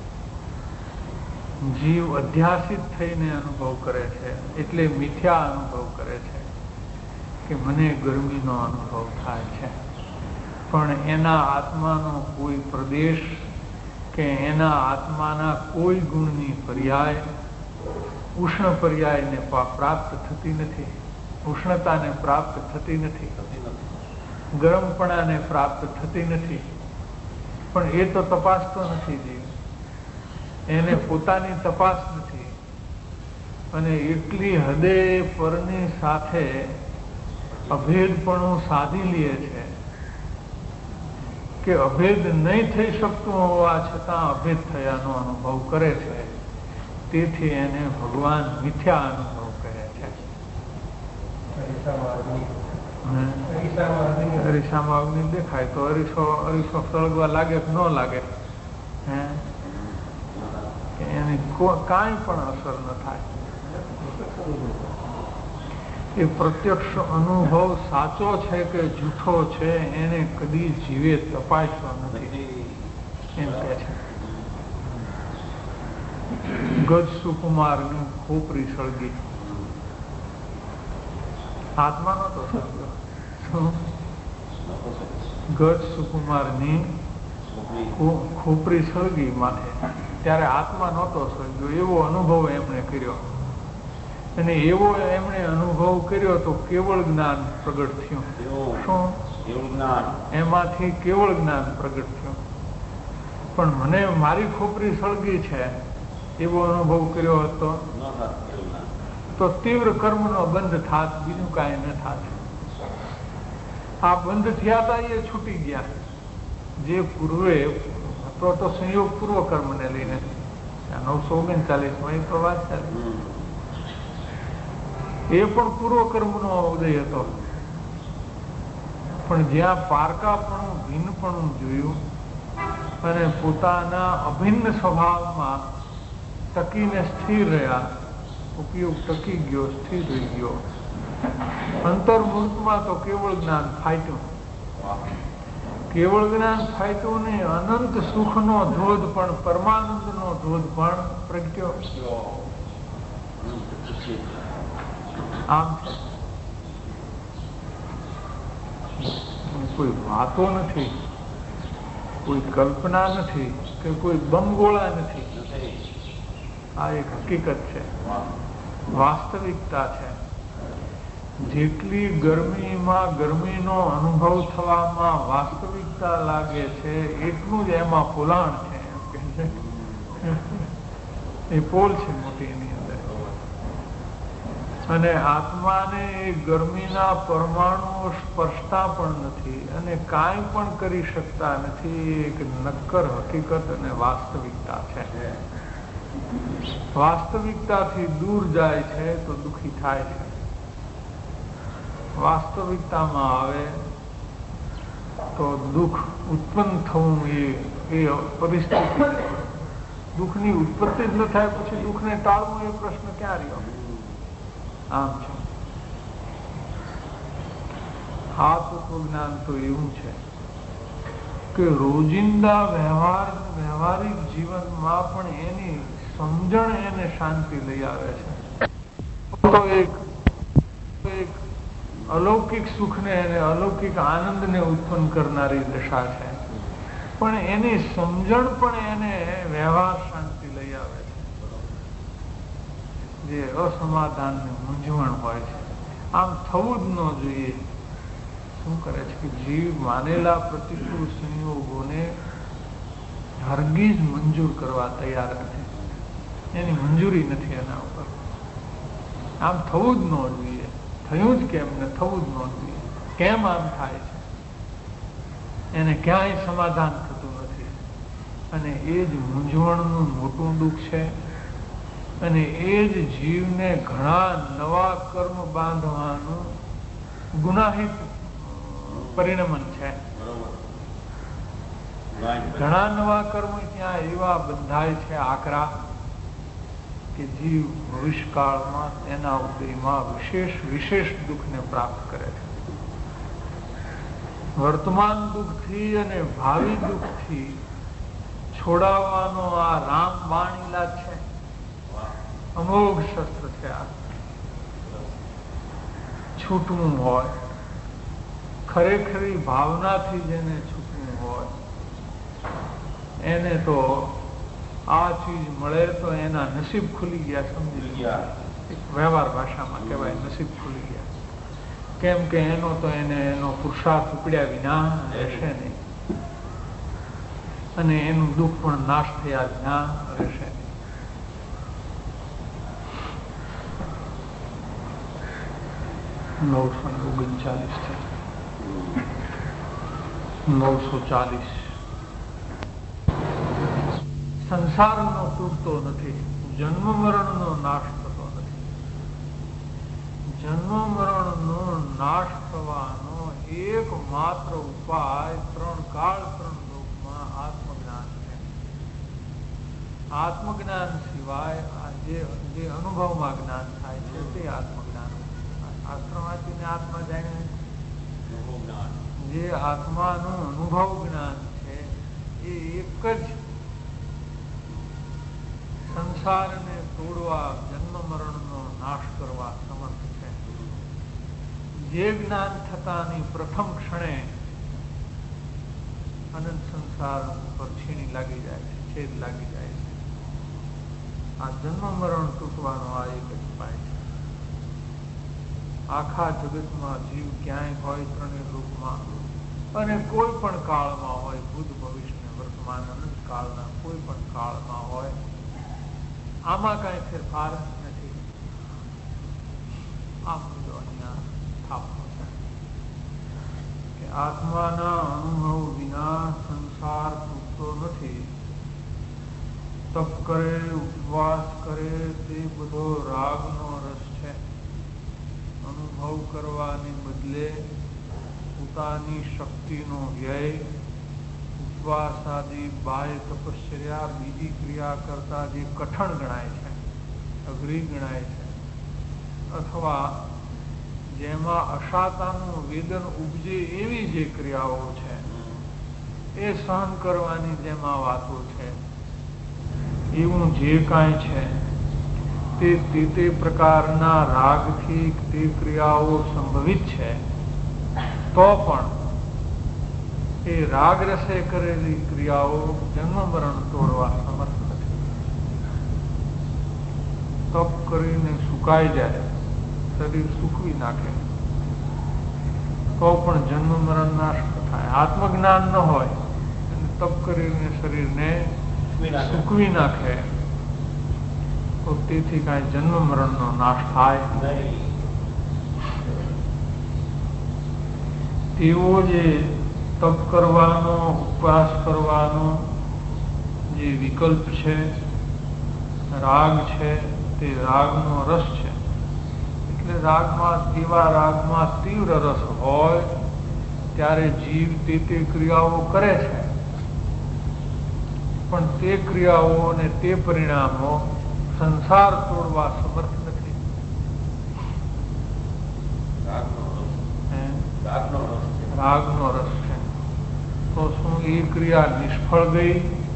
જીવ અધ્યાસિત થઈને અનુભવ કરે છે. એટલે મિથ્યા અનુભવ કરે છે કે મને ગરમીનો અનુભવ થાય છે. પણ એના આત્માનો કોઈ પ્રદેશ કે એના આત્માના કોઈ ગુણની પર્યાય ઉષ્ણ પર્યાયને પ્રાપ્ત થતી નથી, ઉષ્ણતાને પ્રાપ્ત થતી નથી, ગરમપણાને પ્રાપ્ત થતી નથી. પણ એ તો તપાસતો નથી જીવ, એને પોતાની તપાસ નથી. અને એટલી હદે પરની સાથે અભેદપણું સાધી લે છે કે અભેદ નહીં થઈ શકતું હોવા છતાં અભેદ થયાનો અનુભવ કરે છે. તેથી એને ભગવાન મિથ્યા અનુભવ કહે છે. અરીસામાં અગ્નિ દેખાય તો અરીસો સળગવા લાગે કે ન લાગે, એની કાંઈ પણ અસર ન થાય. એ પ્રત્યક્ષ અનુભવ સાચો છે કે જૂઠો છે એને કદી જીવે તપાસ્યો નથી એમ કહે છે. ગજ સુકુમારની ખોપરી સળગી, આત્મા નતો સળગ્યો. ગજ સુકુમારની ખોપરી સળગી માથે, ત્યારે આત્મા નતો સળગ્યો એવો અનુભવ એમણે કર્યો. અને એવો એમણે અનુભવ કર્યો તો કેવળ જ્ઞાન પ્રગટ થયું. શું? એમાંથી કેવળ જ્ઞાન પ્રગટ થયું. પણ મને મારી ખોપરી સળગી છે એવો અનુભવ કર્યો હતો તો તીવ્ર કર્મનો બંધ થાત, બીજું કાંઈ ન થાત. આ બંધ થયા હતા એ છૂટી ગયા. જે પૂર્વે તો સંયોગ પૂર્વ કર્મને લઈને 939 એ તો વાત ચાલી. એ પણ પૂર્વ કર્મનો ઉદય હતો. પણ જ્યાં પારકાપણું ભિન્નપણું જોયું અને પોતાના અભિન્ન સ્વભાવમાં ટકીને સ્થિર રહ્યા, ઉપયોગ ટકી ગયો, સ્થિર રહી ગયો. અંતર્મૂર્તમાં તો કેવળ જ્ઞાન ફાટ્યું. કેવળ જ્ઞાન ફાટ્યું ને અનંત સુખનો ધોધ પણ, પરમાનંદનો ધોધ પણ પ્રગટ્યો. આમ કોઈ વાતો નથી, કોઈ કલ્પના નથી કે કોઈ બંગોળા નથી. આ એક હકીકત છે, વાસ્તવિકતા છે. જેટલી ગરમીમાં ગરમીનો અનુભવ થવામાં વાસ્તવિકતા લાગે છે એટલું જ એમાં પોલાણ છે એમ કે છે. એ પોલ છે મોટી એની અંદર. અને આત્માને એ ગરમીના પરમાણુઓ સ્પર્શતા પણ નથી અને કાંઈ પણ કરી શકતા નથી. એક નક્કર હકીકત અને વાસ્તવિકતા છે. વાસ્તવિકતાથી દૂર જાય છે તો દુઃખી થાય છે. વાસ્તવિકતામાં આવે તો દુઃખ ઉત્પન્ન થવું એ પરિસ્થિતિ. દુઃખની ઉત્પત્તિ જ ન થાય પછી દુઃખને ટાળવું એ પ્રશ્ન ક્યાં રહ્યો? આમ છે. આ તત્વજ્ઞાન તો એવું છે કે રોજિંદા વ્યવહારિક જીવનમાં પણ એની સમજણ એને શાંતિ લઈ આવે છે. તો એક અલૌકિક સુખને અને અલૌકિક આનંદને ઉત્પન્ન કરનારી દશા છે. પણ એની સમજણ પણ એને વ્યવહાર શાંતિ લઈ આવે છે, જે અસમાધાનની મૂંઝવણ હોય છે. આમ થવું જ ન જોઈએ. શું કરે છે કે જીવ માનેલા પ્રતિકૂળ સંયોગોને હરગીજ મંજૂર કરવા તૈયાર નથી. એની મંજૂરી નથી એના ઉપર. આમ થવું જ ન જોઈએ. થયું જ કેમ ને થવું જ ન જોઈએ. કેમ આમ થાય છે? એને ક્યાંય સમાધાન થતું નથી. અને એ જ મૂંઝવણનું મોટું દુઃખ છે. અને એ જ જીવને ઘણા નવા કર્મ બાંધવાનું ગુનાહિત પરિણમન છે. ઘણા નવા કર્મ ત્યાં એવા બંધાય છે આકરા કે જીવ ભવિષ્યકાળમાં એના ઉદયમાં વિશેષ દુઃખને પ્રાપ્ત કરે છે. વર્તમાન દુઃખથી અને ભાવિ દુઃખથી છોડાવવાનો આ રામ બાણ ઈલાજ છે. અમોઘ શસ્ત્ર છે આ. છૂટવું હોય, ખરેખરી ભાવનાથી જેને છૂટવું હોય એને તો આ ચીજ મળે તો એના નસીબ ખુલી ગયા. સમજી ગયા. વ્યવહાર ભાષામાં કહેવાય નસીબ ખુલી ગયા. કેમ કે એનો તો એનો પુરુષાર્થ ઉપડ્યા વિના રહેશે નહીં. અને એનું દુઃખ પણ નાશ થયા વિના રહેશે નહીં. 939 છે. 940. સંસારનો તૂટતો નથી. જન્મ મરણનો નાશ થતો નથી. જન્મ મરણનો નાશ થવાનો એકમાત્ર ઉપાય 3 કાળ 3 લોકમાં આત્મજ્ઞાન છે. આત્મજ્ઞાન સિવાય જે અનુભવમાં જ્ઞાન થાય છે તે આત્મજ્ઞાન. શાસ્ત્ર વાંચીને આત્મા જાણે જે આત્માનું અનુભવ જ્ઞાન છે એ એક જ સંસારને તોડવા, જન્મ મરણનો નાશ કરવા સમર્થ છે. જે જ્ઞાન થતાની પ્રથમ ક્ષણે અનંત સંસાર પર છીણી લાગી જાય છે, છેદ લાગી જાય છે. આ જન્મ મરણ તૂટવાનો આ એક જ ઉપાય છે. આખા જગતમાં જીવ ક્યાંય હોય 3 લોકમાં અને કોઈ પણ કાળમાં હોય, ભૂત ભવિષ્ય વર્તમાન અનંત કાળના કોઈ પણ કાળમાં હોય, આમાં કઈ ફેરફાર નથી. આ મુદ્દો અહીંયા સ્થાપનો છે કે આત્માના અનુભવ વિના સંસાર તૂટતો નથી. તપ કરે, ઉપવાસ કરે તે બધો રાગનો રસ છે. અનુભવ કરવાને બદલે પોતાની શક્તિનો વ્યય, ઉપવાસ આદિ બાહ્ય તપશ્ચર્યા બીજી ક્રિયા કરતા જે કઠણ ગણાય છે, અઘરી ગણાય છે, અથવા જેમાં અશાતાનું વેદન ઉપજે એવી જે ક્રિયાઓ છે એ સહન કરવાની જેમાં વાતો છે, એવું જે કાંઈ છે તે પ્રકારના રાગથી તે ક્રિયાઓ સંભવિત છે, તો પણ એ રાગ રસે કરેલી ક્રિયાઓ જન્મ મરણ તોડવા સમર્થ નથી. તપ કરીને સુકાઈ જાય, શરીર સૂકવી નાખે, તો પણ જન્મ મરણ નાશ થાય. આત્મજ્ઞાન ન હોય અને તપ કરીને શરીરને સૂકવી નાખે તો તેથી કાંઈ જન્મ મરણનો નાશ થાય નહીં. તેવો જે તપ કરવાનો, ઉપવાસ કરવાનો જે વિકલ્પ છે, રાગ છે, તે રાગનો રસ છે. એટલે એવા રાગમાં તીવ્ર રસ હોય ત્યારે જીવ તે ક્રિયાઓ કરે છે, પણ તે ક્રિયાઓ અને તે પરિણામો સંસાર તોડવા સમર્થ નથી. રાગનો રસ છે. તો શું એ ક્રિયા નિષ્ફળ ગઈ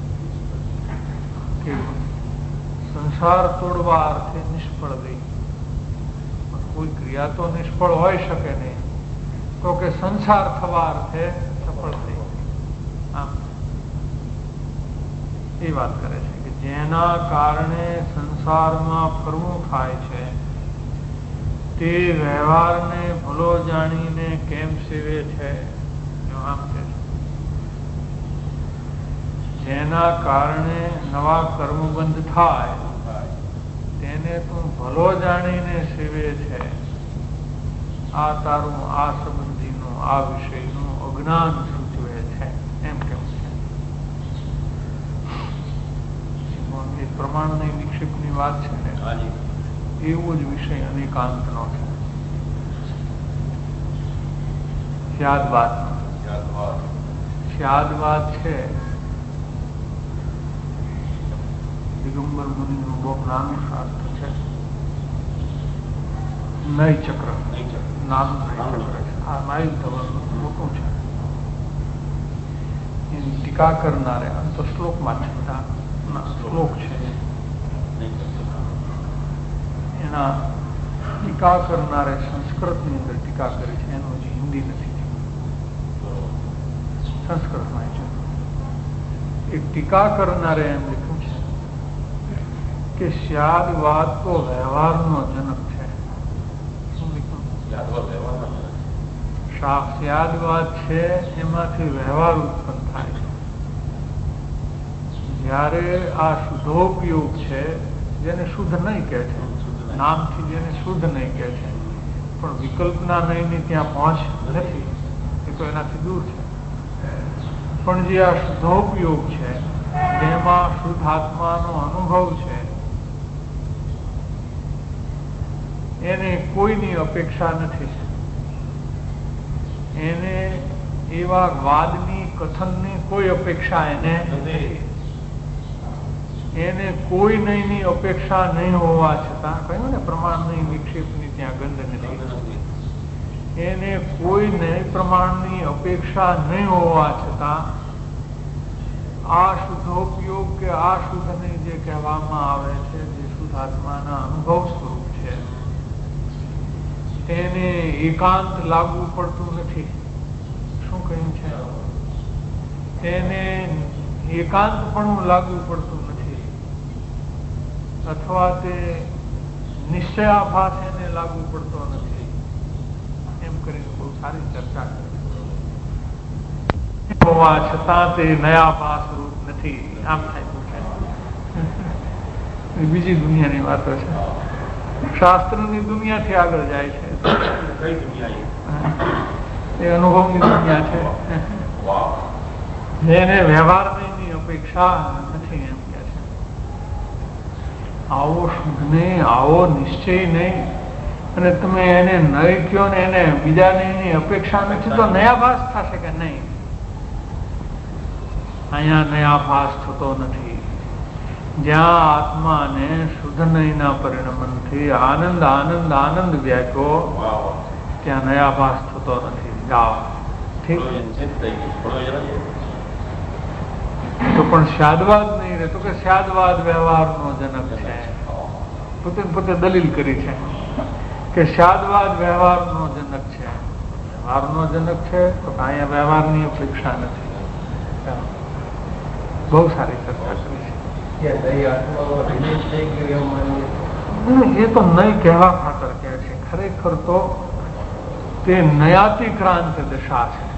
કે સંસાર તોડવા અર્થે નિષ્ફળ ગઈ? કોઈ ક્રિયા તો નિષ્ફળ હોઈ શકે નહીં, તો કે સંસાર થવા અર્થે સફળ થઈ. આમ એ વાત કરે છે કે જેના કારણે સંસારમાં ફરવું થાય છે તે વ્યવહારને ભલો જાણીને કેમ સેવે છે? આમ છે, જેના કારણે નવા કર્મબંધ થાય તેને તું ભલો જાણીને સેવે છે. આ તારું આ સંબંધીનું આ વિષયનું અજ્ઞાન સૂચવે છે, એમ કેવું છે. એ પ્રમાણની વિક્ષેપની વાત છે ને, એવો જ વિષય અનેકાંતનો છે. સ્યાદવાદ છે. દિગંબર મુનિનું બહુ નાનું શાસ્ત્ર છે. નય ચક્ર નાનું નય ચક્ર છે. આ નાયુ ધવલનું મોટું છે. એની ટીકા કરનારે અંત શ્લોકમાં છે, શ્લોક છે એના ટીકા કરનારે સંસ્કૃતની અંદર ટીકા કરી છે. એનું હજી હિન્દી નથી, સંસ્કૃતમાં છે. એ ટીકા કરનારે એમ લખ્યું છે કે સ્યાદવાદ તો વ્યવહારનો જનક છે. શું લખ્યું? સ્યાદવાદ છે એમાંથી વ્યવહાર ઉત્પન્ન થાય છે. જ્યારે આ શુદ્ધોપયોગ છે, જેને શુદ્ધ નહીં કહે છે, નામથી જેને શુદ્ધ નહીં કહે છે, પણ વિકલ્પના નહીંની ત્યાં પહોંચ નથી, એ તો એનાથી દૂર છે. પણ જે આ શુદ્ધોપયોગ છે, જેમાં શુદ્ધ આત્માનો અનુભવ છે, એને કોઈની અપેક્ષા નથી. એને એવા વાદની કથનની કોઈ અપેક્ષા એને નથી. એને કોઈ નહીંની અપેક્ષા નહીં હોવા છતાં, કહ્યું ને પ્રમાણની વિક્ષેપની ત્યાં ગંધ નથી. એને કોઈ નહીં પ્રમાણની અપેક્ષા નહીં હોવા છતાં આ શુદ્ધોપયોગ કે આ શુદ્ધને જે કહેવામાં આવે છે, જે શુદ્ધ આત્માના અનુભવ સ્વરૂપ છે, તેને એકાંત લાગુ પડતું નથી. શું કહ્યું છે? તેને એકાંત પણ લાગુ પડતું નથી, અથવા તે નિશ્ચયાભાસ એને લાગુ પડતો નથી. એમ કરીને બહુ સારી ચર્ચા કરી. હોવા છતાં તે નયાભાસ રૂપ નથી. આમ થાય બીજી દુનિયાની વાતો છે. શાસ્ત્રની દુનિયાથી આગળ જાય છે. એ અનુભવની દુનિયા છે, જેને વ્યવહારની અપેક્ષા નથી. એમ કે છે આવો શુદ્ધ નહીં, આવો નિશ્ચય નહીં, અને તમે એને નય કયો ને એને બીજાને એની અપેક્ષા નથી, તો નયાભાસ થશે કે નહીં? અહીંયા નયાભાસ થતો નથી. જ્યાં આત્માને શુદ્ધ નયના પરિણમનથી આનંદ આનંદ આનંદ વ્યાપ્યો, ત્યાં નયાભાસ થતો નથી. જાઓ, ઠીક. તો પણ સ્યાદવાદ નહીં રહે. તો કે સ્યાદવાદ વ્યવહારનો જનક છે. પોતે દલીલ કરી છે કે સ્યાદવાદ વ્યવહારનો જનક છે. વ્યવહારનો જનક છે તો અહીંયા વ્યવહારની અપેક્ષા નથી. બહુ સારી ચર્ચા કરી છે. એ તો નહીં કહેવા ખાતર કહે છે. ખરેખર તો તે નયાતિક્રાંત દશા છે.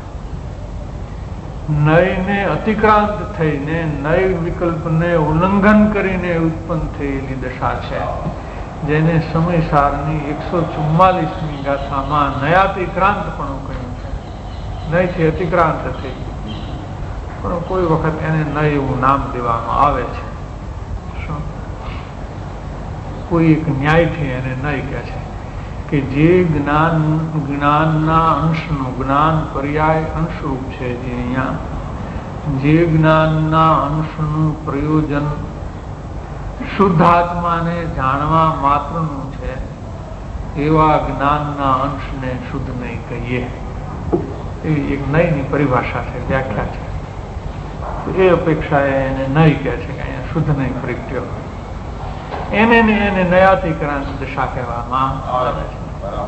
નયને અતિક્રાંત થઈને નય વિકલ્પને ઉલ્લંઘન કરીને ઉત્પન્ન થયેલી દશા છે, જેને સમયસારની 144મી ગાથામાં નયાતિક્રાંત પણ કહ્યું છે. નયથી અતિક્રાંત થઈ, પણ કોઈ વખત એને નય એવું નામ દેવામાં આવે છે. શું કોઈ એક ન્યાયથી એને નય કહે છે કે જે જ્ઞાનના અંશનું, જ્ઞાન પર્યાય અંશરૂપ છે, જે અહીંયા જે જ્ઞાનના અંશનું પ્રયોજન શુદ્ધ આત્માને જાણવા માત્રનું છે, એવા જ્ઞાનના અંશને શુદ્ધ નહીં કહીએ. એવી એક નયની પરિભાષા છે, વ્યાખ્યા છે. એ અપેક્ષાએ એને નય કહે છે કે અહીંયા શુદ્ધ નહીં પ્રગટ્યો. એને નયાતિક્રાંત દશા કહેવામાં આવે છે.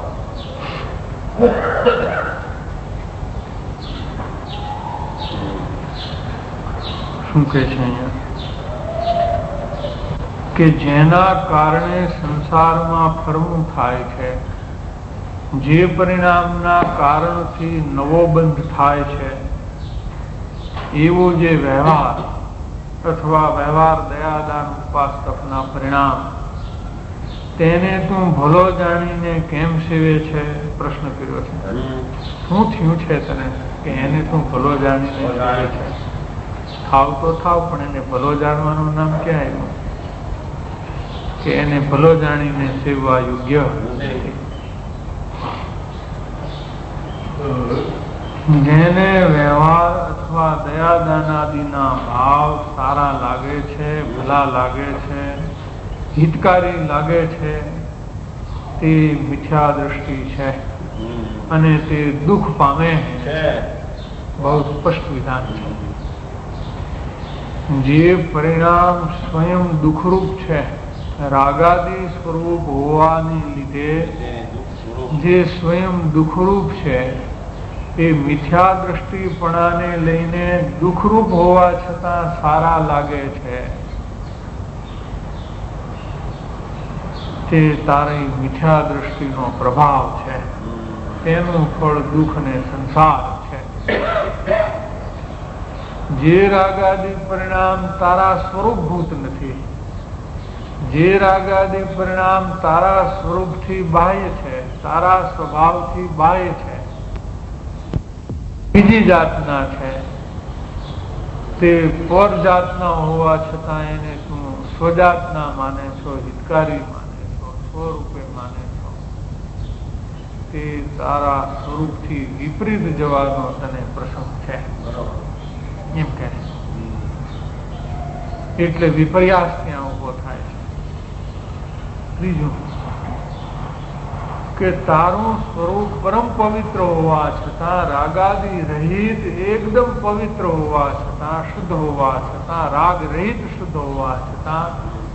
શું કહે છે અહીંયા કે જેના કારણે સંસારમાં ફરવું થાય છે, જે પરિણામના કારણથી નવો બંધ થાય છે, એવો જે વ્યવહાર અથવા વ્યવહાર દયાદાન ઉપાસકના પરિણામ, તેને તું ભલો જાણીને કેમ સેવે છે? પ્રશ્ન કર્યો છે. શું થયું છે તને કે એને તું ભલો જાણીને સેવે છે? થાવ તો થાવ, પણ એને ભલો જાણવાનું નામ ક્યાં આવ્યું કે એને ભલો જાણીને સેવવા યોગ્ય નથી. જેને વ્યવહાર અથવા દયાદાનાદિના ભાવ સારા લાગે છે, ભલા લાગે છે, હિતકારી લાગે છે, તે મિથ્યા દ્રષ્ટિ છે અને તે દુઃખ પામે છે. બહુ સ્પષ્ટ વિધાન છે. જે પરિણામ સ્વયં દુઃખરૂપ છે, રાગાદી સ્વરૂપ હોવાને લીધે જે સ્વયં દુઃખરૂપ છે, એ મિથ્યા દ્રષ્ટિપણાને લઈને દુઃખરૂપ હોવા છતાં સારા લાગે છે, તે તારી મિથ્યા દ્રષ્ટિનો પ્રભાવ છે. તેનું ફળ દુઃખ ને સંસાર છે. જે રાગાદી પરિણામ તારા સ્વરૂપભૂત નથી, જે રાગાદી પરિણામ તારા સ્વરૂપથી બાહ્ય છે, તારા સ્વભાવથી બાહ્ય છે, બીજી જાતના છે, તે પર જાતના હોવા છતાં એને તું સ્વજાતના માને છો, હિતકારી માને છો, સ્વરૂપે માને છો, તે તારા સ્વરૂપથી વિપરીત જવાનો તને પ્રસંગ છે એમ કહે છે. એટલે વિપર્યાસ ત્યાં ઉભો થાય છે. ત્રીજું કે તારું સ્વરૂપ પરમ પવિત્ર હોવા છતાં, રાગાદી રહિત એકદમ પવિત્ર હોવા છતાં, શુદ્ધ હોવા છતાં, રાગ રહિત શુદ્ધ હોવા છતાં,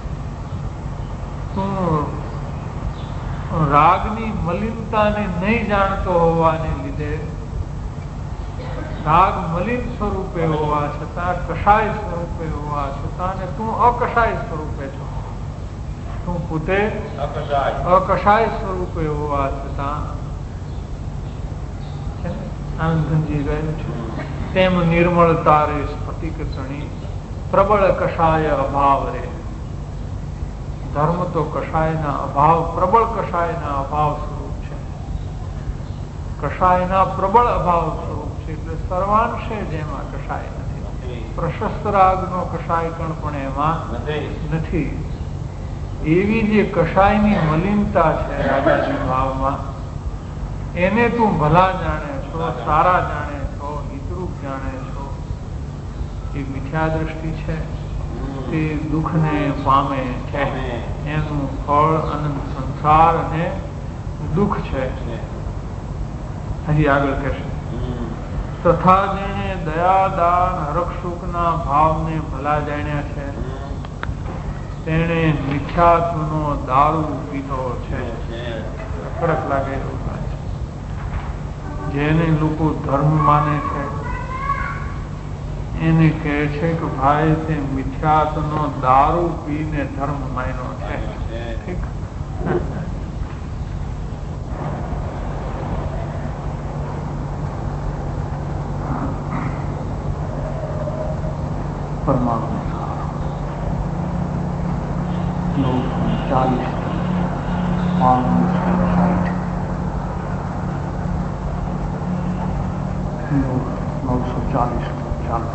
તું રાગની મલિનતાને નહીં જાણતો હોવાને લીધે, રાગ મલિન સ્વરૂપે હોવા છતાં, કષાય સ્વરૂપે હોવા છતાં, ને તું અકષાય સ્વરૂપે છો, તું પોતે અકષાય સ્વરૂપે હોવા છતાં, આનંદજી ગયું છે, તેમ નિર્મળતા રે સ્ફટિક તણી, પ્રબળ કષાય અભાવ રે. ધર્મ તો કષાયના અભાવ, પ્રબળ કષાયના અભાવ સ્વરૂપ છે. કષાયના પ્રબળ અભાવ સ્વરૂપ છે. એટલે સર્વાંશે જેમાં કષાય નથી, પ્રશસ્ત રાગનો કષાય પણ એમાં નથી. એવી જે કષાયની મલિનતા છે રાગાદી ભાવમાં, એને તું ભલા જાણે છો, સારા જાણે છો, હિતરૂપ જાણે છો, એ મિથ્યા દ્રષ્ટિ છે, તે દુઃખને પામે છે. એનું ફળ અનંત સંસાર અને દુઃખ છે. હજી આગળ કહેશે, તથા જેને દયાદાન હરક્ષુકના ભાવને ભલા જાણ્યા છે, તેને મિથ્યાત્વનો દારૂ પીધો છે. કડક લાગે એવું લાગે. જેને લોકો ધર્મ માને છે, એને કહે છે કે ભાઈ તે મિથ્યાત્વનો દારૂ પીને ધર્મ માન્યો છે. ઠીક. પરમાણુ 940 ચાલુ.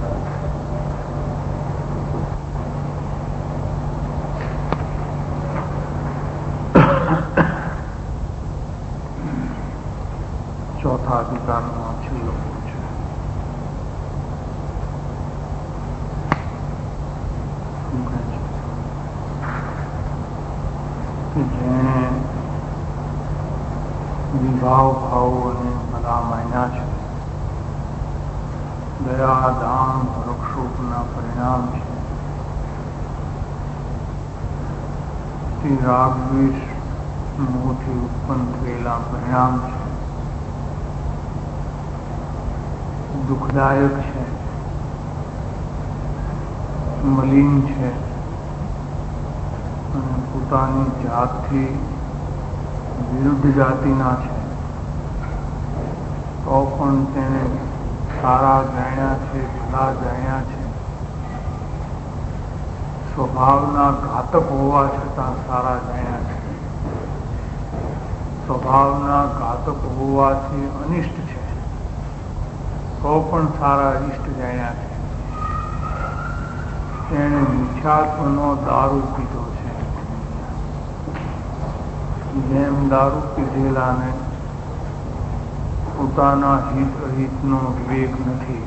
ચોથા અધિકારનો છેલ્લો છે. જેણે વિભાવ ભાવ અને બધા માન્યા છે, દયા દાન વૃક્ષોપના પરિણામ છે, તે રાગ દ્વેષ મોહથી ઉત્પન્ન થયેલા પરિણામ છે, દુઃખદાયક છે, મલિન છે અને પોતાની જાતથી વિરુદ્ધ જાતિના છે, તો પણ તેને સારા જાણ્યા છે, ભલા જાણ્યા છે, સ્વભાવના ઘાતક હોવા છતાં સારા જાણ્યા છે, સ્વભાવના ઘાતક હોવાથી અનિષ્ટ છે, તો પણ સારા ઇષ્ટ જાણ્યા છે. તેણે મિથ્યાત્વનો દારૂ પીધો છે. જેમ દારૂ પીધેલાને પોતાના હિત અહિતનો વિવેક નથી,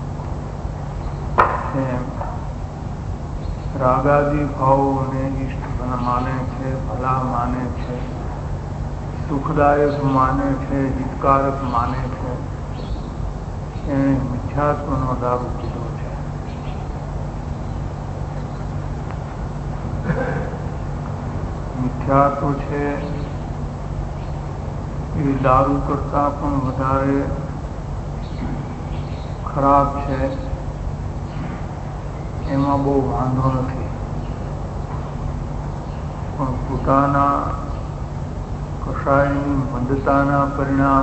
તેમ રાગાદી ભાવોને ઇષ્ટ માને છે, ભલા માને છે, સુખદાયક માને છે, હિતકારક માને છે, એને મિથ્યાત્વનો દારૂ પીધો છે. મિથ્યાત્વ છે એ દારૂ કરતા પણ વધારે ખરાબ છે. એમાં બહુ વાંધો નથી, પણ પોતાના કશાયની મંદતાના પરિણામ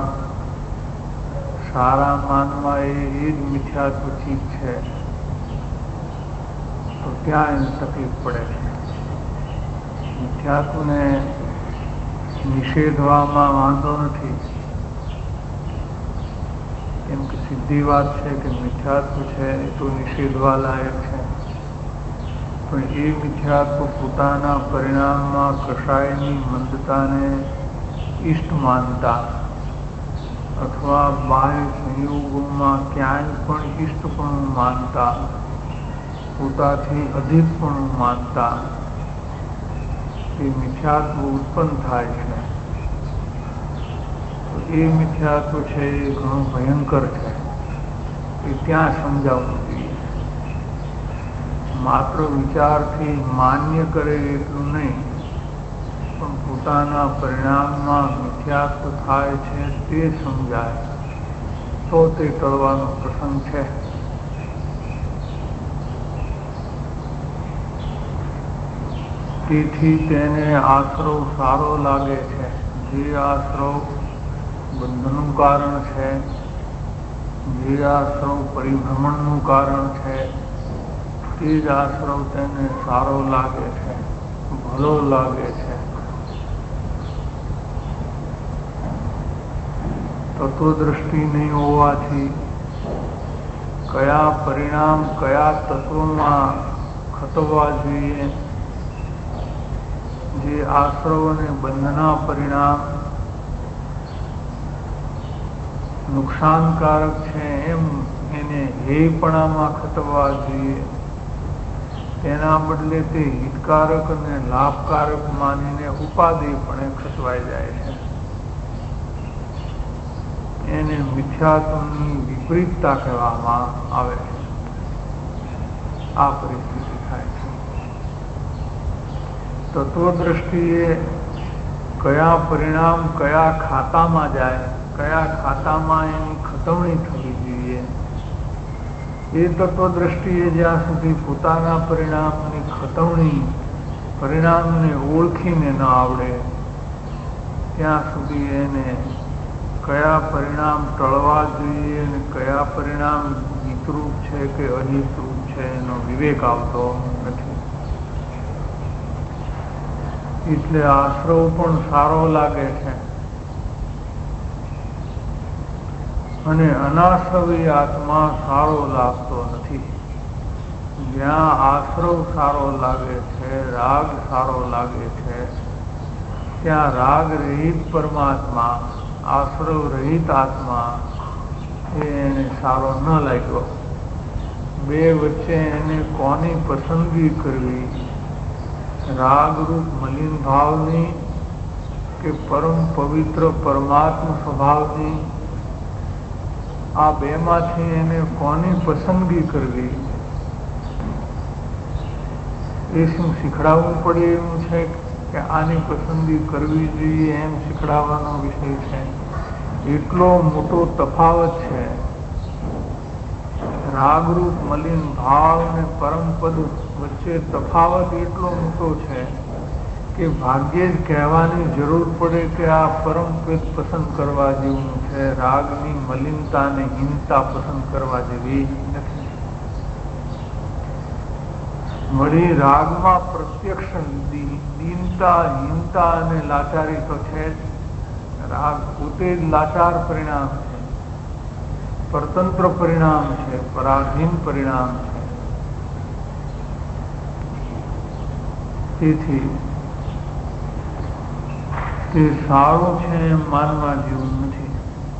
સારા માનવા એ જ મિથ્યાત્વ ચીજ છે, તો ત્યાં એને તકલીફ પડે છે. મિથ્યાત્વને નિષેધવામાં વાંધો નથી, કેમ કે સીધી વાત છે કે મિથ્યાત્વ છે એ તો નિષેધવા લાયક છે, પણ એ મિથ્યાત્વ પોતાના પરિણામમાં કશાયની મંદતાને ઇષ્ટ માનતા અથવા બાહ્ય સંયોગોમાં ક્યાંય પણ ઇષ્ટપણું માનતા, પોતાથી અધિકપણું માનતા એ મિથ્યાત્વ ઉત્પન્ન થાય છે. તો એ મિથ્યાત્વ છે એ ઘણું ભયંકર છે, એ ત્યાં સમજાવવું જોઈએ. માત્ર વિચારથી માન્ય કરે એટલું નહીં, પણ પોતાના પરિણામમાં મિથ્યાત્વ થાય છે તે સમજાય તો તે ટળવાનો પ્રસંગ છે. તેથી તેને આશ્રવ સારો લાગે છે. જે આશ્રવ બંધનનું કારણ છે, જે આશ્રવ પરિભ્રમણનું કારણ છે, તે જ આશ્રવ તેને સારો લાગે છે, ભલો લાગે છે. તત્વદ્રષ્ટિ નહીં હોવાથી કયા પરિણામ કયા તત્વમાં ખતવવા જોઈએ, જે આશ્રવ અને બંધના પરિણામ નુકસાનકારક છે એમ એને હેયપણામાં ખતવવા જોઈએ, તેના બદલે તે હિતકારક અને લાભકારક માનીને ઉપાદેયપણે ખતવાઈ જાય છે. એને મિથ્યાત્વની વિપરીતતા કહેવામાં આવે છે. આ પરિસ્થિતિ થાય છે. તત્વદ્રષ્ટિએ કયા પરિણામ કયા ખાતામાં જાય, કયા ખાતામાં એની ખતવણી થવી જોઈએ, એ તત્વદ્રષ્ટિએ જ્યાં સુધી પોતાના પરિણામની ખતવણી, પરિણામને ઓળખીને ન આવડે ત્યાં સુધી એને કયા પરિણામ ટળવા જોઈએ અને કયા પરિણામ હિતરૂપ છે કે અહિતરૂપ છે છે એનો વિવેક આવતો નથી. એટલે આશ્રવ પણ સારો લાગે છે અને અનાશ્રવી આત્મા સારો લાગતો નથી. જ્યાં આશ્રવ સારો લાગે છે, રાગ સારો લાગે છે, ત્યાં રાગ રહિત પરમાત્મા, આશ્રવ રહિત આત્મા એને સારો ન લાગ્યો. બે વચ્ચે એને કોની પસંદગી કરવી, રાગરૂપ મલિન ભાવની કે પરમ પવિત્ર પરમાત્મા સ્વભાવની, આ બેમાંથી એને કોની પસંદગી કરવી એ શું શીખડાવવું પડે એવું છે કે આની પસંદગી કરવી જોઈએ એમ શીખડાવવાનો વિષય છે. એટલો મોટો તફાવત છે. રાગરૂપ મલિન ભાવ અને પરમપદ વચ્ચે તફાવત એટલો મોટો છે કે ભાગ્યે જ કહેવાની જરૂર પડે કે આ પરમપદ પસંદ કરવા જેવું છે, રાગની મલિનતા અને હીનતા પસંદ કરવા જેવી નથી. વળી રાગમાં પ્રત્યક્ષ દીનતા, હીનતા અને લાચારી તો છે જ. રાગ પોતે જ લાચાર પરિણામ છે, પરતંત્ર પરિણામ છે, પરાધીન પરિણામ છે. તેથી તે સારું છે એમ માનવા જેવું નથી.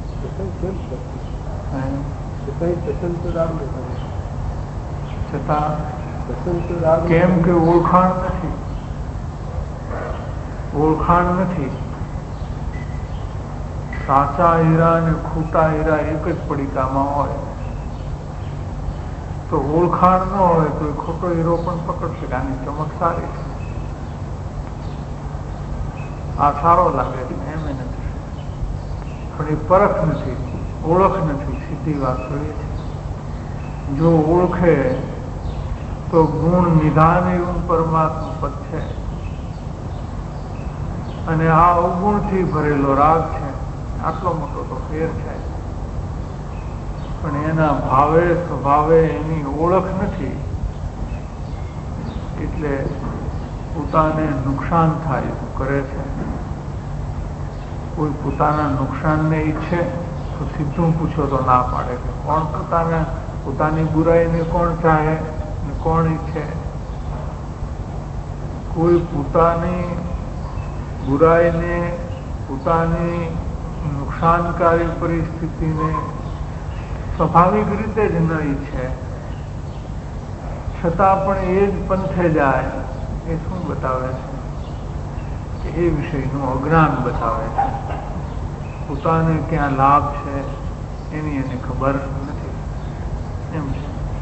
છતાં કેમ કે ઓળખાણ નથી, ઓળખાણ નથી. સાચા હીરા અને ખોટા હીરા એક જ પડીકામાં હોય તો ઓળખાણ ન હોય તો ખોટો હીરો પણ પકડશે કે આની ચમક સારી છે, આ સારો લાગે છે એમ નથી. પણ એ પરખ નથી, ઓળખ નથી. સીધી વાત તો એ છે. જો ઓળખે તો ગુણ નિધાન એવું પરમાત્મા પદ છે અને આ અવગુણથી ભરેલો રાગ છે. આટલો મોટો તો ફેર છે. પણ એના ભાવે સ્વભાવે એની ઓળખ નથી એટલે પોતાને નુકસાન થાય એવું કરે છે. કોઈ પોતાના નુકસાનને ઈચ્છે તો સીધું પૂછો તો ના પાડે કે કોણ પોતાની બુરાઈને કોણ ચાહે ને કોણ ઈચ્છે. કોઈ પોતાની બુરાઈને, પોતાની નુકસાનકારી પરિસ્થિતિને સ્વાભાવિક રીતે જ ન ઈચ્છે, છતાં પણ એ જ પંથે જાય. એ શું બતાવે છે કે એ વિષયનું અજ્ઞાન બતાવે છે. પોતાને ક્યાં લાભ છે એની એને ખબર નથી એમ છે.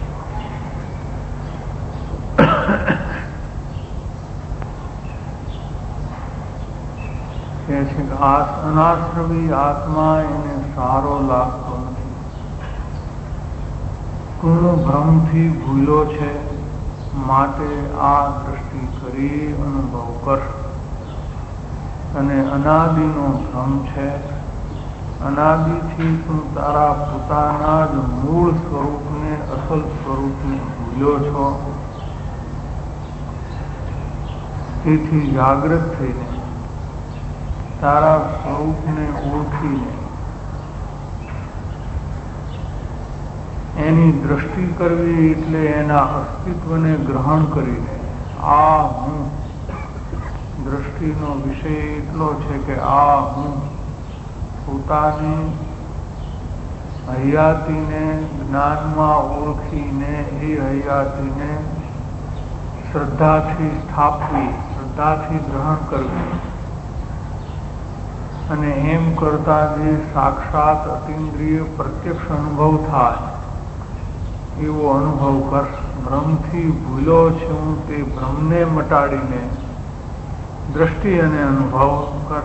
કહે છે કે અનાશ્રવી આત્મા એને સારો લાગતો નથી. તું ભ્રમથી ભૂલો છે માટે આ દ્રષ્ટિ કરી અનુભવ કર. અને અનાદિનો ભ્રમ છે. અનાદિથી તું તારા પોતાના જ મૂળ સ્વરૂપને, અસલ સ્વરૂપને ભૂલ્યો છો. તેથી જાગૃત થઈને તારા સ્વરૂપને ઓળખીને એની દ્રષ્ટિ કરવી એટલે એના અસ્તિત્વને ગ્રહણ કરીને આ હું. દ્રષ્ટિનો વિષય એટલો છે કે આ હું પોતાની હયાતીને જ્ઞાનમાં ઓળખીને એ હયાતીને શ્રદ્ધાથી સ્થાપવી, શ્રદ્ધાથી ગ્રહણ કરવી અને એમ કરતા જે સાક્ષાત અતિન્દ્રિય પ્રત્યક્ષ અનુભવ થાય એવો અનુભવ કર. ભ્રમથી ભૂલો છું તે ભ્રમને મટાડીને દ્રષ્ટિ અને અનુભવ કર.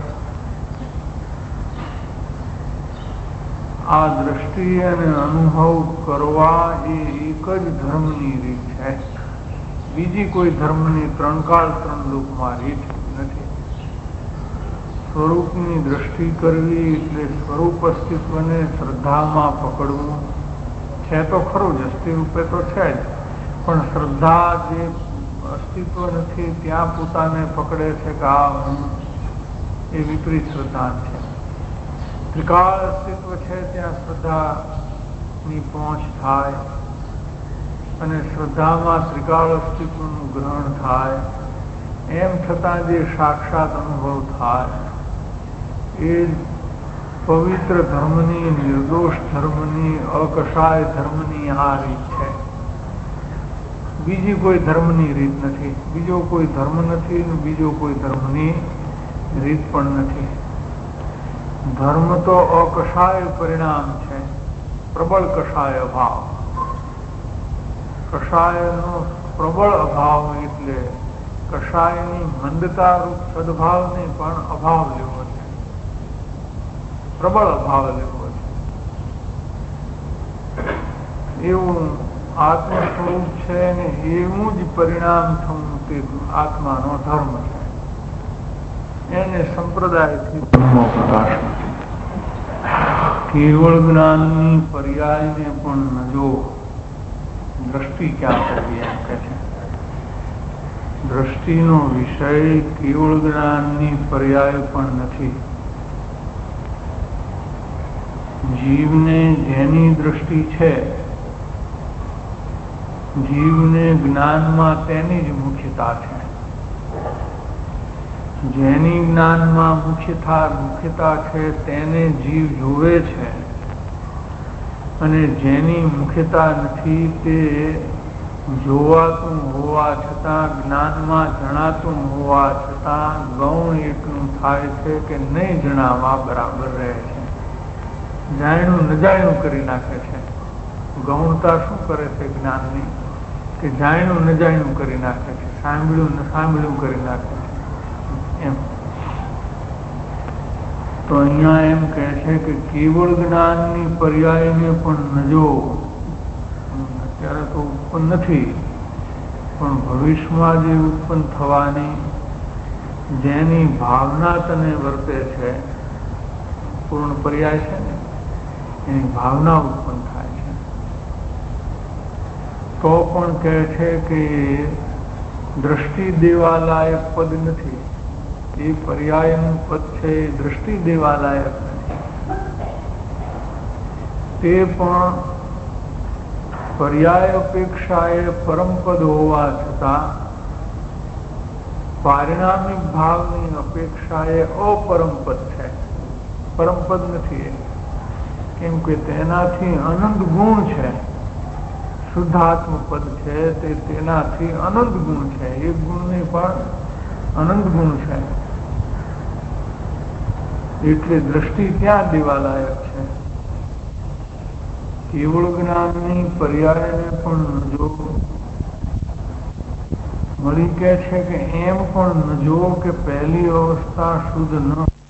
આ દ્રષ્ટિ અને અનુભવ કરવા એ એક જ ધર્મની રીત છે. બીજી કોઈ ધર્મની ત્રણ કાળ ત્રણ લોકમાં રીત નથી. સ્વરૂપની દ્રષ્ટિ કરવી એટલે સ્વરૂપ અસ્તિત્વને શ્રદ્ધામાં પકડવું છે તો ખરું જ, અસ્થિ રૂપે તો છે જ, પણ શ્રદ્ધા જે અસ્તિત્વ નથી ત્યાં પોતાને પકડે છે કે આ હું, એ વિપરીત શ્રદ્ધા છે. ત્રિકાળ અસ્તિત્વ છે ત્યાં શ્રદ્ધાની પહોંચ થાય અને શ્રદ્ધામાં ત્રિકાળ અસ્તિત્વનું ગ્રહણ થાય. એમ છતાં જે સાક્ષાત અનુભવ થાય એ પવિત્ર ધર્મની, નિર્દોષ ધર્મની, અકશાય ધર્મની આ રીત છે. બીજી કોઈ ધર્મની રીત નથી, બીજો કોઈ ધર્મ નથી, બીજો કોઈ ધર્મની રીત પણ નથી. ધર્મ તો અકશાય પરિણામ છે, પ્રબળ કષાય અભાવ. કષાયનો પ્રબળ અભાવ એટલે કષાયની મંદતા રૂપ સદભાવને પણ અભાવ લેવો છે, પ્રબળ અભાવ લેવો છે. એવું આત્મ સ્વરૂપ છે ને એવું જ પરિણામ થવું તે આત્માનો ધર્મ છે. એને સંપ્રદાયથી ધર્મો પ્રકાશ નથી. કેવળ જ્ઞાનની પર્યાયને પણ ન જો, દ્રષ્ટિ ક્યાં કરવી એમ કે છે. દ્રષ્ટિનો વિષય કેવળ જ્ઞાનની પર્યાય પણ નથી. જીવને જેની દ્રષ્ટિ છે, જીવને જ્ઞાનમાં તેની જ મુખ્યતા છે. જેની જ્ઞાનમાં મુખ્યતા છે તેને જીવ જોવે છે, અને જેની મુખ્યતા નથી તે જોવાતું હોવા છતાં, જ્ઞાનમાં જણાતું હોવા છતાં ગૌણ એટલું થાય છે કે નહીં જણાવવા બરાબર રહે છે. જાણ્યું ન જાણ્યું કરી નાખે છે. ગૌણતા શું કરે છે જ્ઞાનની? કે જાણ્યું ન જાણ્યું કરી નાખે છે, સાંભળ્યું ન સાંભળ્યું કરી નાખે છે. એમ તો અહીંયા એમ કહે છે કે કેવળ જ્ઞાનની પર્યાયને પણ ન જો. અત્યારે તો ઉત્પન્ન નથી, પણ ભવિષ્યમાં જે ઉત્પન્ન થવાની, જેની ભાવના તને વર્તે છે, પૂર્ણ પર્યાય છે ને, એની ભાવના ઉત્પન્ન થાય છે. તો પણ કહે છે કે દ્રષ્ટિ દેવાલાયક પદ નથી. એ પર્યાયનું પદ છે, એ દ્રષ્ટિ દેવાલાયક નથી. તે પણ પર્યાય અપેક્ષાએ પરમપદ હોવા છતાં પારિણામિક ભાવની અપેક્ષાએ અપરમપદ છે, પરમપદ નથી. કેમ કે તેનાથી અનંત ગુણ છે. શુદ્ધાત્મ પદ છે તે તેનાથી અનંત ગુણ છે. એક ગુણની પણ અનંત ગુણ છે. એટલે દ્રષ્ટિ ત્યાં દેવાલાયક છે. કેવળ જ્ઞાનની પર્યાયને પણ જો મળી કે છે કે એમ પણ ન જો કે પહેલી અવસ્થા શુદ્ધ ન